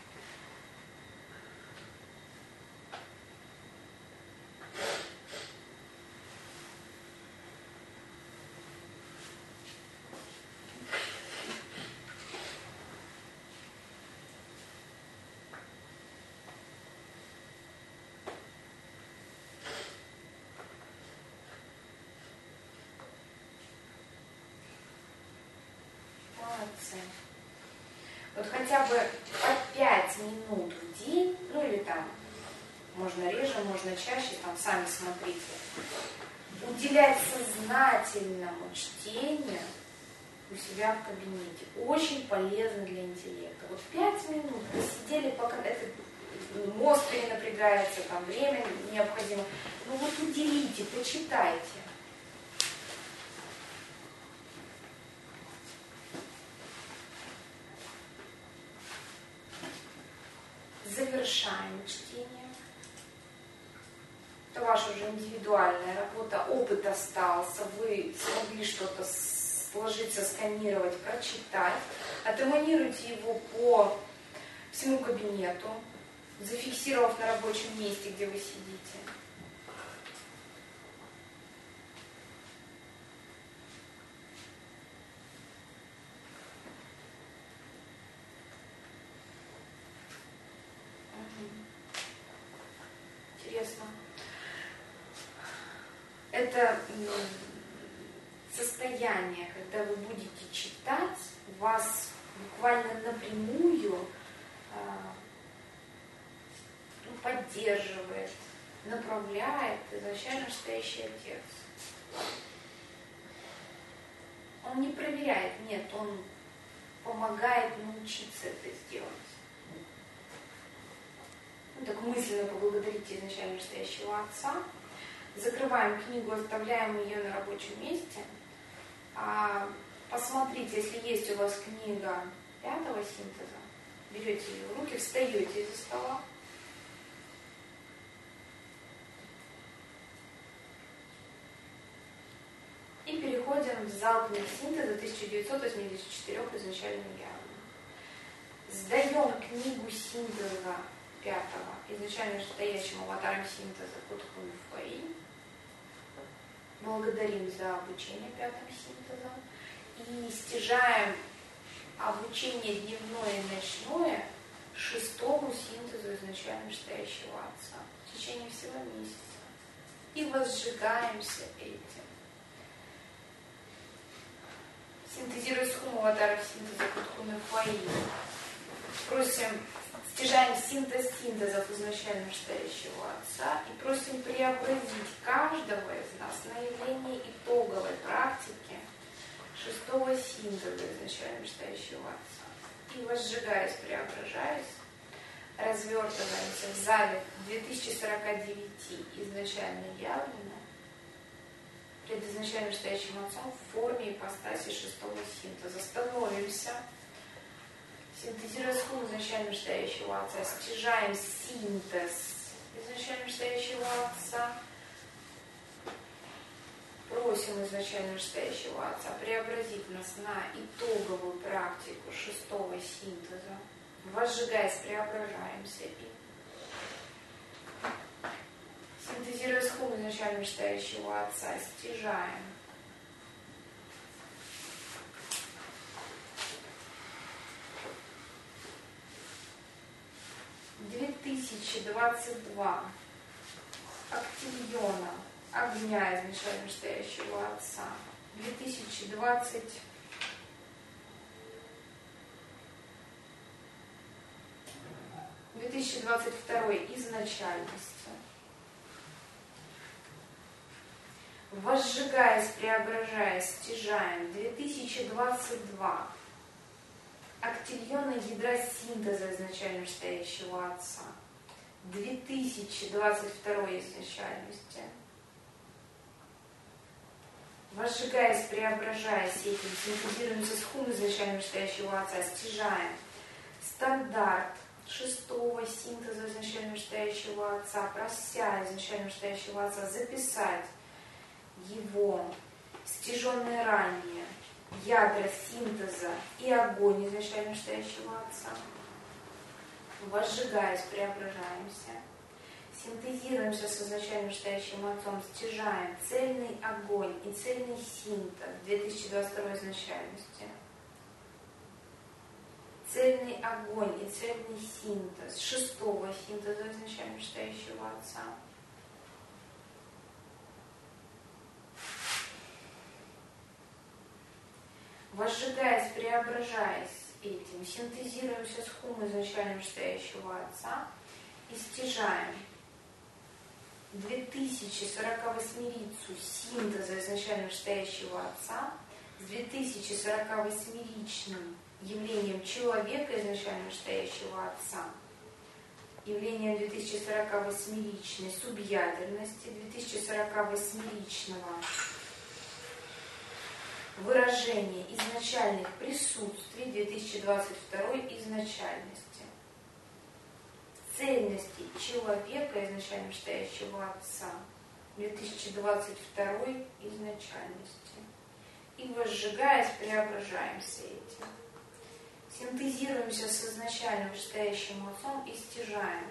Молодцы. Вот хотя бы по 5 минут в день, ну или там, можно реже, можно чаще, там сами смотрите, уделять сознательному чтению у себя в кабинете. Очень полезно для интеллекта. Вот 5 минут посидели, пока этот мозг перенапрягается, там время необходимо. Ну вот уделите, почитайте. Завершаем чтение. Это ваша уже индивидуальная работа, опыт остался, вы смогли что-то сложиться, сканировать, прочитать. Отэманируйте его по всему кабинету, зафиксировав на рабочем месте, где вы сидите. Интересно. Это состояние, когда вы будете читать, вас буквально напрямую поддерживает, направляет изначально стоящий Отец. Он не проверяет, нет, он помогает научиться это сделать. Ну, так мысленно поблагодарите изначально стоящего Отца. Закрываем книгу, оставляем ее на рабочем месте. Посмотрите, если есть у вас книга 5-го синтеза, берете ее в руки, встаете из-за стола. И переходим в зал книг синтеза 1984 изначально явно. Сдаем книгу синтеза 5-го, изначально стоящим аватаром синтеза Кутхун Фэй. Благодарим за обучение 5-м синтезом. И стяжаем обучение дневное и ночное 6-му синтезу изначально стоящего Отца в течение всего месяца. И возжигаемся этим. Синтезируя схему аватаров синтеза Кутхун Фэй. Просим, стяжаем синтез синтезов изначально стоящего Отца и просим преобразить каждого из нас на явление итоговой практики 6-го синтеза изначально стоящего Отца. И возжигаясь, преображаясь, развертываемся в зале 2049 изначально явлено пред изначально стоящим Отцом в форме ипостаси 6-го синтеза. Становимся. Синтезируя схему изначально стоящего Отца, стяжаем синтез изначально стоящего Отца, просим изначально стоящего Отца преобразить нас на итоговую практику 6-го синтеза, возжигаясь, преображаемся и синтезируя схему изначально стоящего Отца, стяжаем 2022 актильона огня изначально стоящего Отца, 2022 изначальности. Возжигаясь, преображаясь, стяжаем 2022 актильона ядра синтеза изначально стоящего Отца, 2022 изначальности. Возжигаясь, преображаясь этим, синтезируемся с хум изначально стоящего Отца, стяжаем стандарт 6-го синтеза изначально стоящего Отца, прося изначально стоящего Отца записать его стяженное ранее ядра синтеза и огонь изначально настоящего Отца. Возжигаясь, преображаемся. Синтезируемся с изначально настоящим Отцом, стяжаем цельный огонь и цельный синтез 2022 изначальности. Цельный огонь и цельный синтез 6-го синтеза изначально настоящего Отца. Возжигаясь, преображаясь этим, синтезируемся с хум изначально настоящего Отца и стяжаем 2048-рицу синтеза изначально настоящего Отца с 2048-ричным явлением человека изначально настоящего Отца, явлением 2048-ричной субъядерности, 2048-ричного выражения изначальных присутствий 2022 изначальности, цельности человека изначально настоящего Отца 2022 изначальности. И возжигаясь, преображаемся этим. Синтезируемся с изначально настоящим Отцом и стяжаем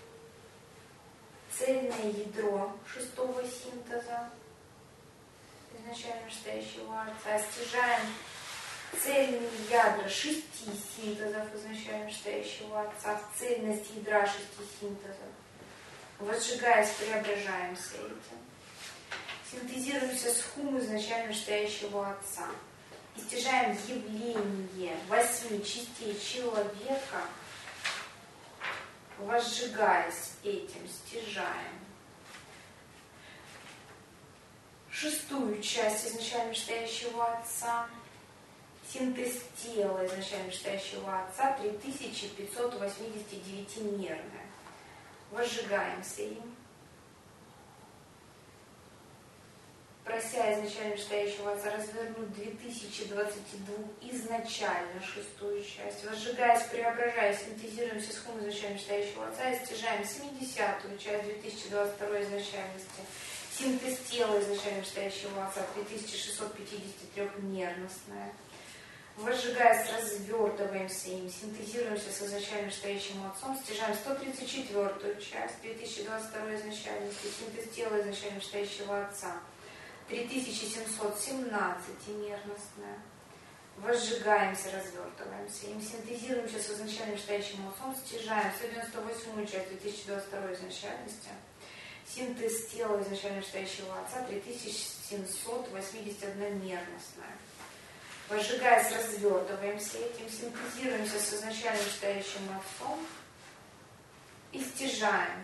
цельное ядро 6-го синтеза изначально настоящего Отца, стяжаем цельные ядра 6 синтезов изначально настоящего Отца в цельность ядра 6 синтезов. Возжигаясь, преображаемся этим. Синтезируемся с хум изначально настоящего Отца и стяжаем явление 8 частей человека, возжигаясь этим, стяжаем 6-ю часть изначально настоящего Отца, синтез тела изначально настоящего Отца 3589 мерное. Возжигаемся им, прося изначально настоящего Отца развернуть 2022 изначально 6-ю часть. Возжигаясь, преображаясь, синтезируемся с хум изначально настоящего Отца и стяжаем 70-ю часть 2022 изначальности. Синтез тела изначально настоящего Отца 3653 мерностное. Возжигаясь, развертываемся им, синтезируемся с изначально настоящим Отцом, стяжаем 134-ю часть 2022 изначальности, синтез тела изначально настоящего Отца 3717 мерностное. Возжигаемся, развертываемся им, синтезируемся с изначально настоящим Отцом, стяжаем 198-ю часть 2022 изначальности, синтез тела изначально настоящего Отца 3781 мерностное. Возжигаясь, развертываемся этим, синтезируемся с изначально настоящим Отцом и стяжаем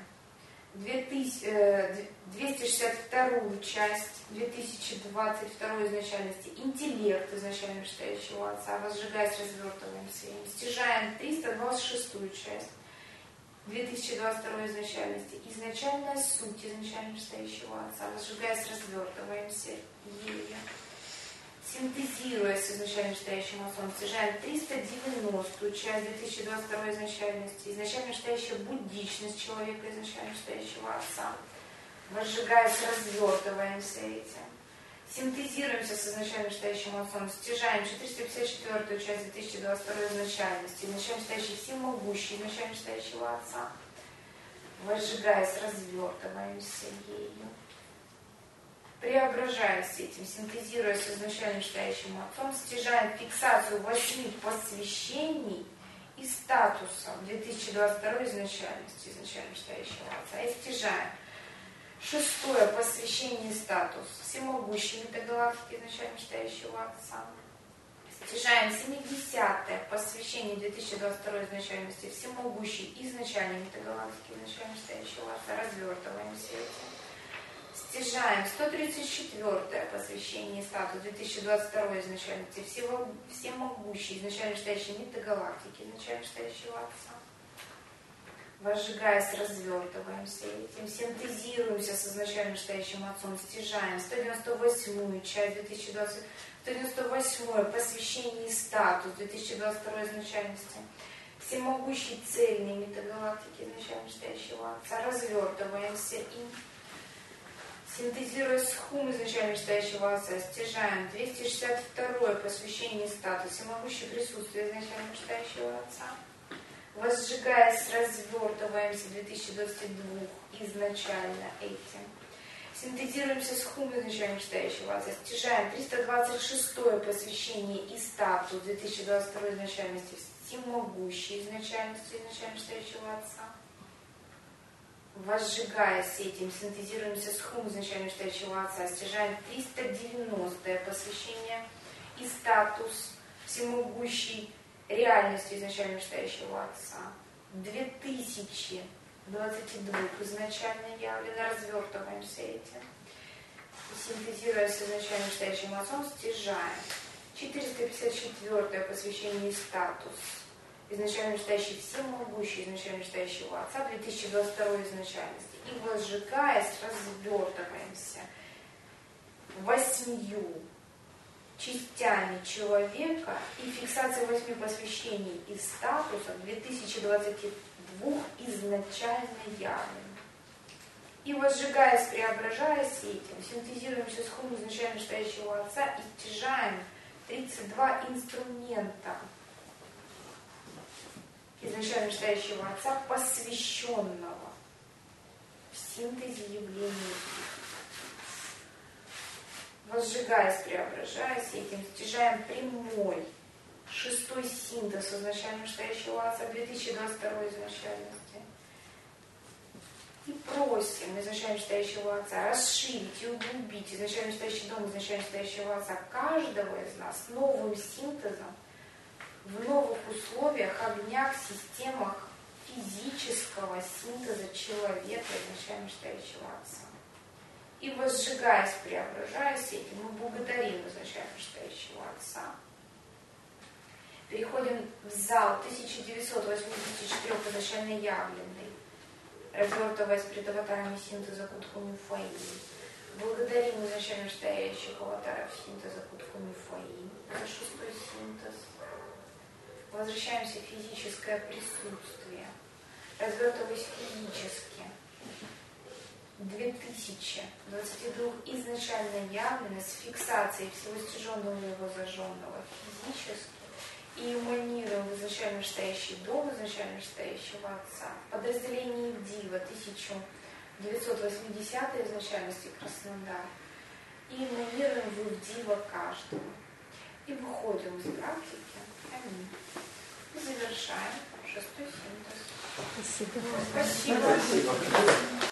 262-ю часть 2022 изначальности, интеллект изначально настоящего Отца. Возжигаясь, развертываемся им, стяжаем 326-ю часть 2022 изначальности, изначальная суть изначально настоящего Отца. Возжигаясь, развертываемся ею. Синтезируя с изначально настоящим Отцом, стяжаем 390-ю часть 2022 изначальности, изначально настоящая буддичность человека изначально настоящего Отца. Возжигаясь, развертываемся этим. Синтезируемся с изначально настоящим Отцом, стяжаем 454-ю часть 2022 изначальности, изначально настоящий всемогущий изначально настоящего Отца. Возжигаясь, развертываемся ею. Преображаясь этим, синтезируя с изначально настоящим Отцом, стяжаем фиксацию 8 посвящений и статусов 2022 изначальности, изначально настоящего Отца, и стяжаем 6-е посвящение и статус всемогущей метагалактики изначально настоящего Отца. Стяжаем 70-е посвящение 2022 изначальности всемогущей изначальной метагалактики изначально настоящего Отца. Развертываемся этим. Стяжаем 134-е посвящение и статус 2022 изначальности всемогущей изначально настоящей метагалактики изначально настоящего Отца. Возжигаясь, развертываемся этим, синтезируемся с изначально настоящим Отцом, стяжаем 198-ю часть 2020, 198-е посвящение и статус 2022 изначальности всемогущей цельной метагалактики изначально настоящего Отца. Развертываемся им, Синтезируя схему изначально вышестоящего отца, стяжаем 262 посвящение статус всемогущее присутствие изначально вышестоящего отца. Возжигаясь, развертываемся 2022 изначально этим. Синтезируемся с хум изначально вышестоящего отца, стяжаем 326 посвящение и статус 2022 изначальности всемогущей изначальности изначально вышестоящего отца. Возжигаясь этим, синтезируемся с хум изначально вышестоящего отца, стяжаем 390 посвящение и статус всемогущей реальностью изначально вышестоящего отца. 2022 изначально явлено, развертываемся этим. И синтезируя с изначально вышестоящим отцом, стяжаем 454 посвящение и статус изначально вышестоящий всемогущий изначально вышестоящего отца 2022 изначальности. И возжигаясь, развертываемся 8 частями человека и фиксация 8 посвящений и статусов 2022 изначально явлено. И возжигаясь, преображаясь этим, синтезируемся с хум изначально вышестоящего отца и стяжаем 32 инструмента изначально вышестоящего отца, посвященного в синтезе явлений. Возжигаясь, преображаясь этим, стяжаем прямой 6-й синтез изначально вышестоящего отца 2022 изначальности. И просим изначально вышестоящего отца расширить и углубить изначально вышестоящий дом изначально вышестоящего отца каждого из нас новым синтезом в новых условиях, огнях, системах физического синтеза человека изначально вышестоящего отца. И возжигаясь, преображаясь этим, мы благодарим изначально вышестоящего отца. Переходим в зал 1984 изначально явленный, развертываясь пред аватарами синтеза Кутхуми Фаи. Благодарим изначально вышестоящих аватаров синтеза Кутхуми Фаи за 6-й синтез. Возвращаемся в физическое присутствие, развертываясь физически. 2022 изначально явлено с фиксацией всего стяженного и его зажженного физически и эманируем в изначально вышестоящий дом изначально вышестоящего отца. В подразделении Дива 1980 изначальности Краснодар и эманируем в Дива каждого. И выходим из практики. Аминь. И завершаем 6-й синтез. Спасибо. Спасибо.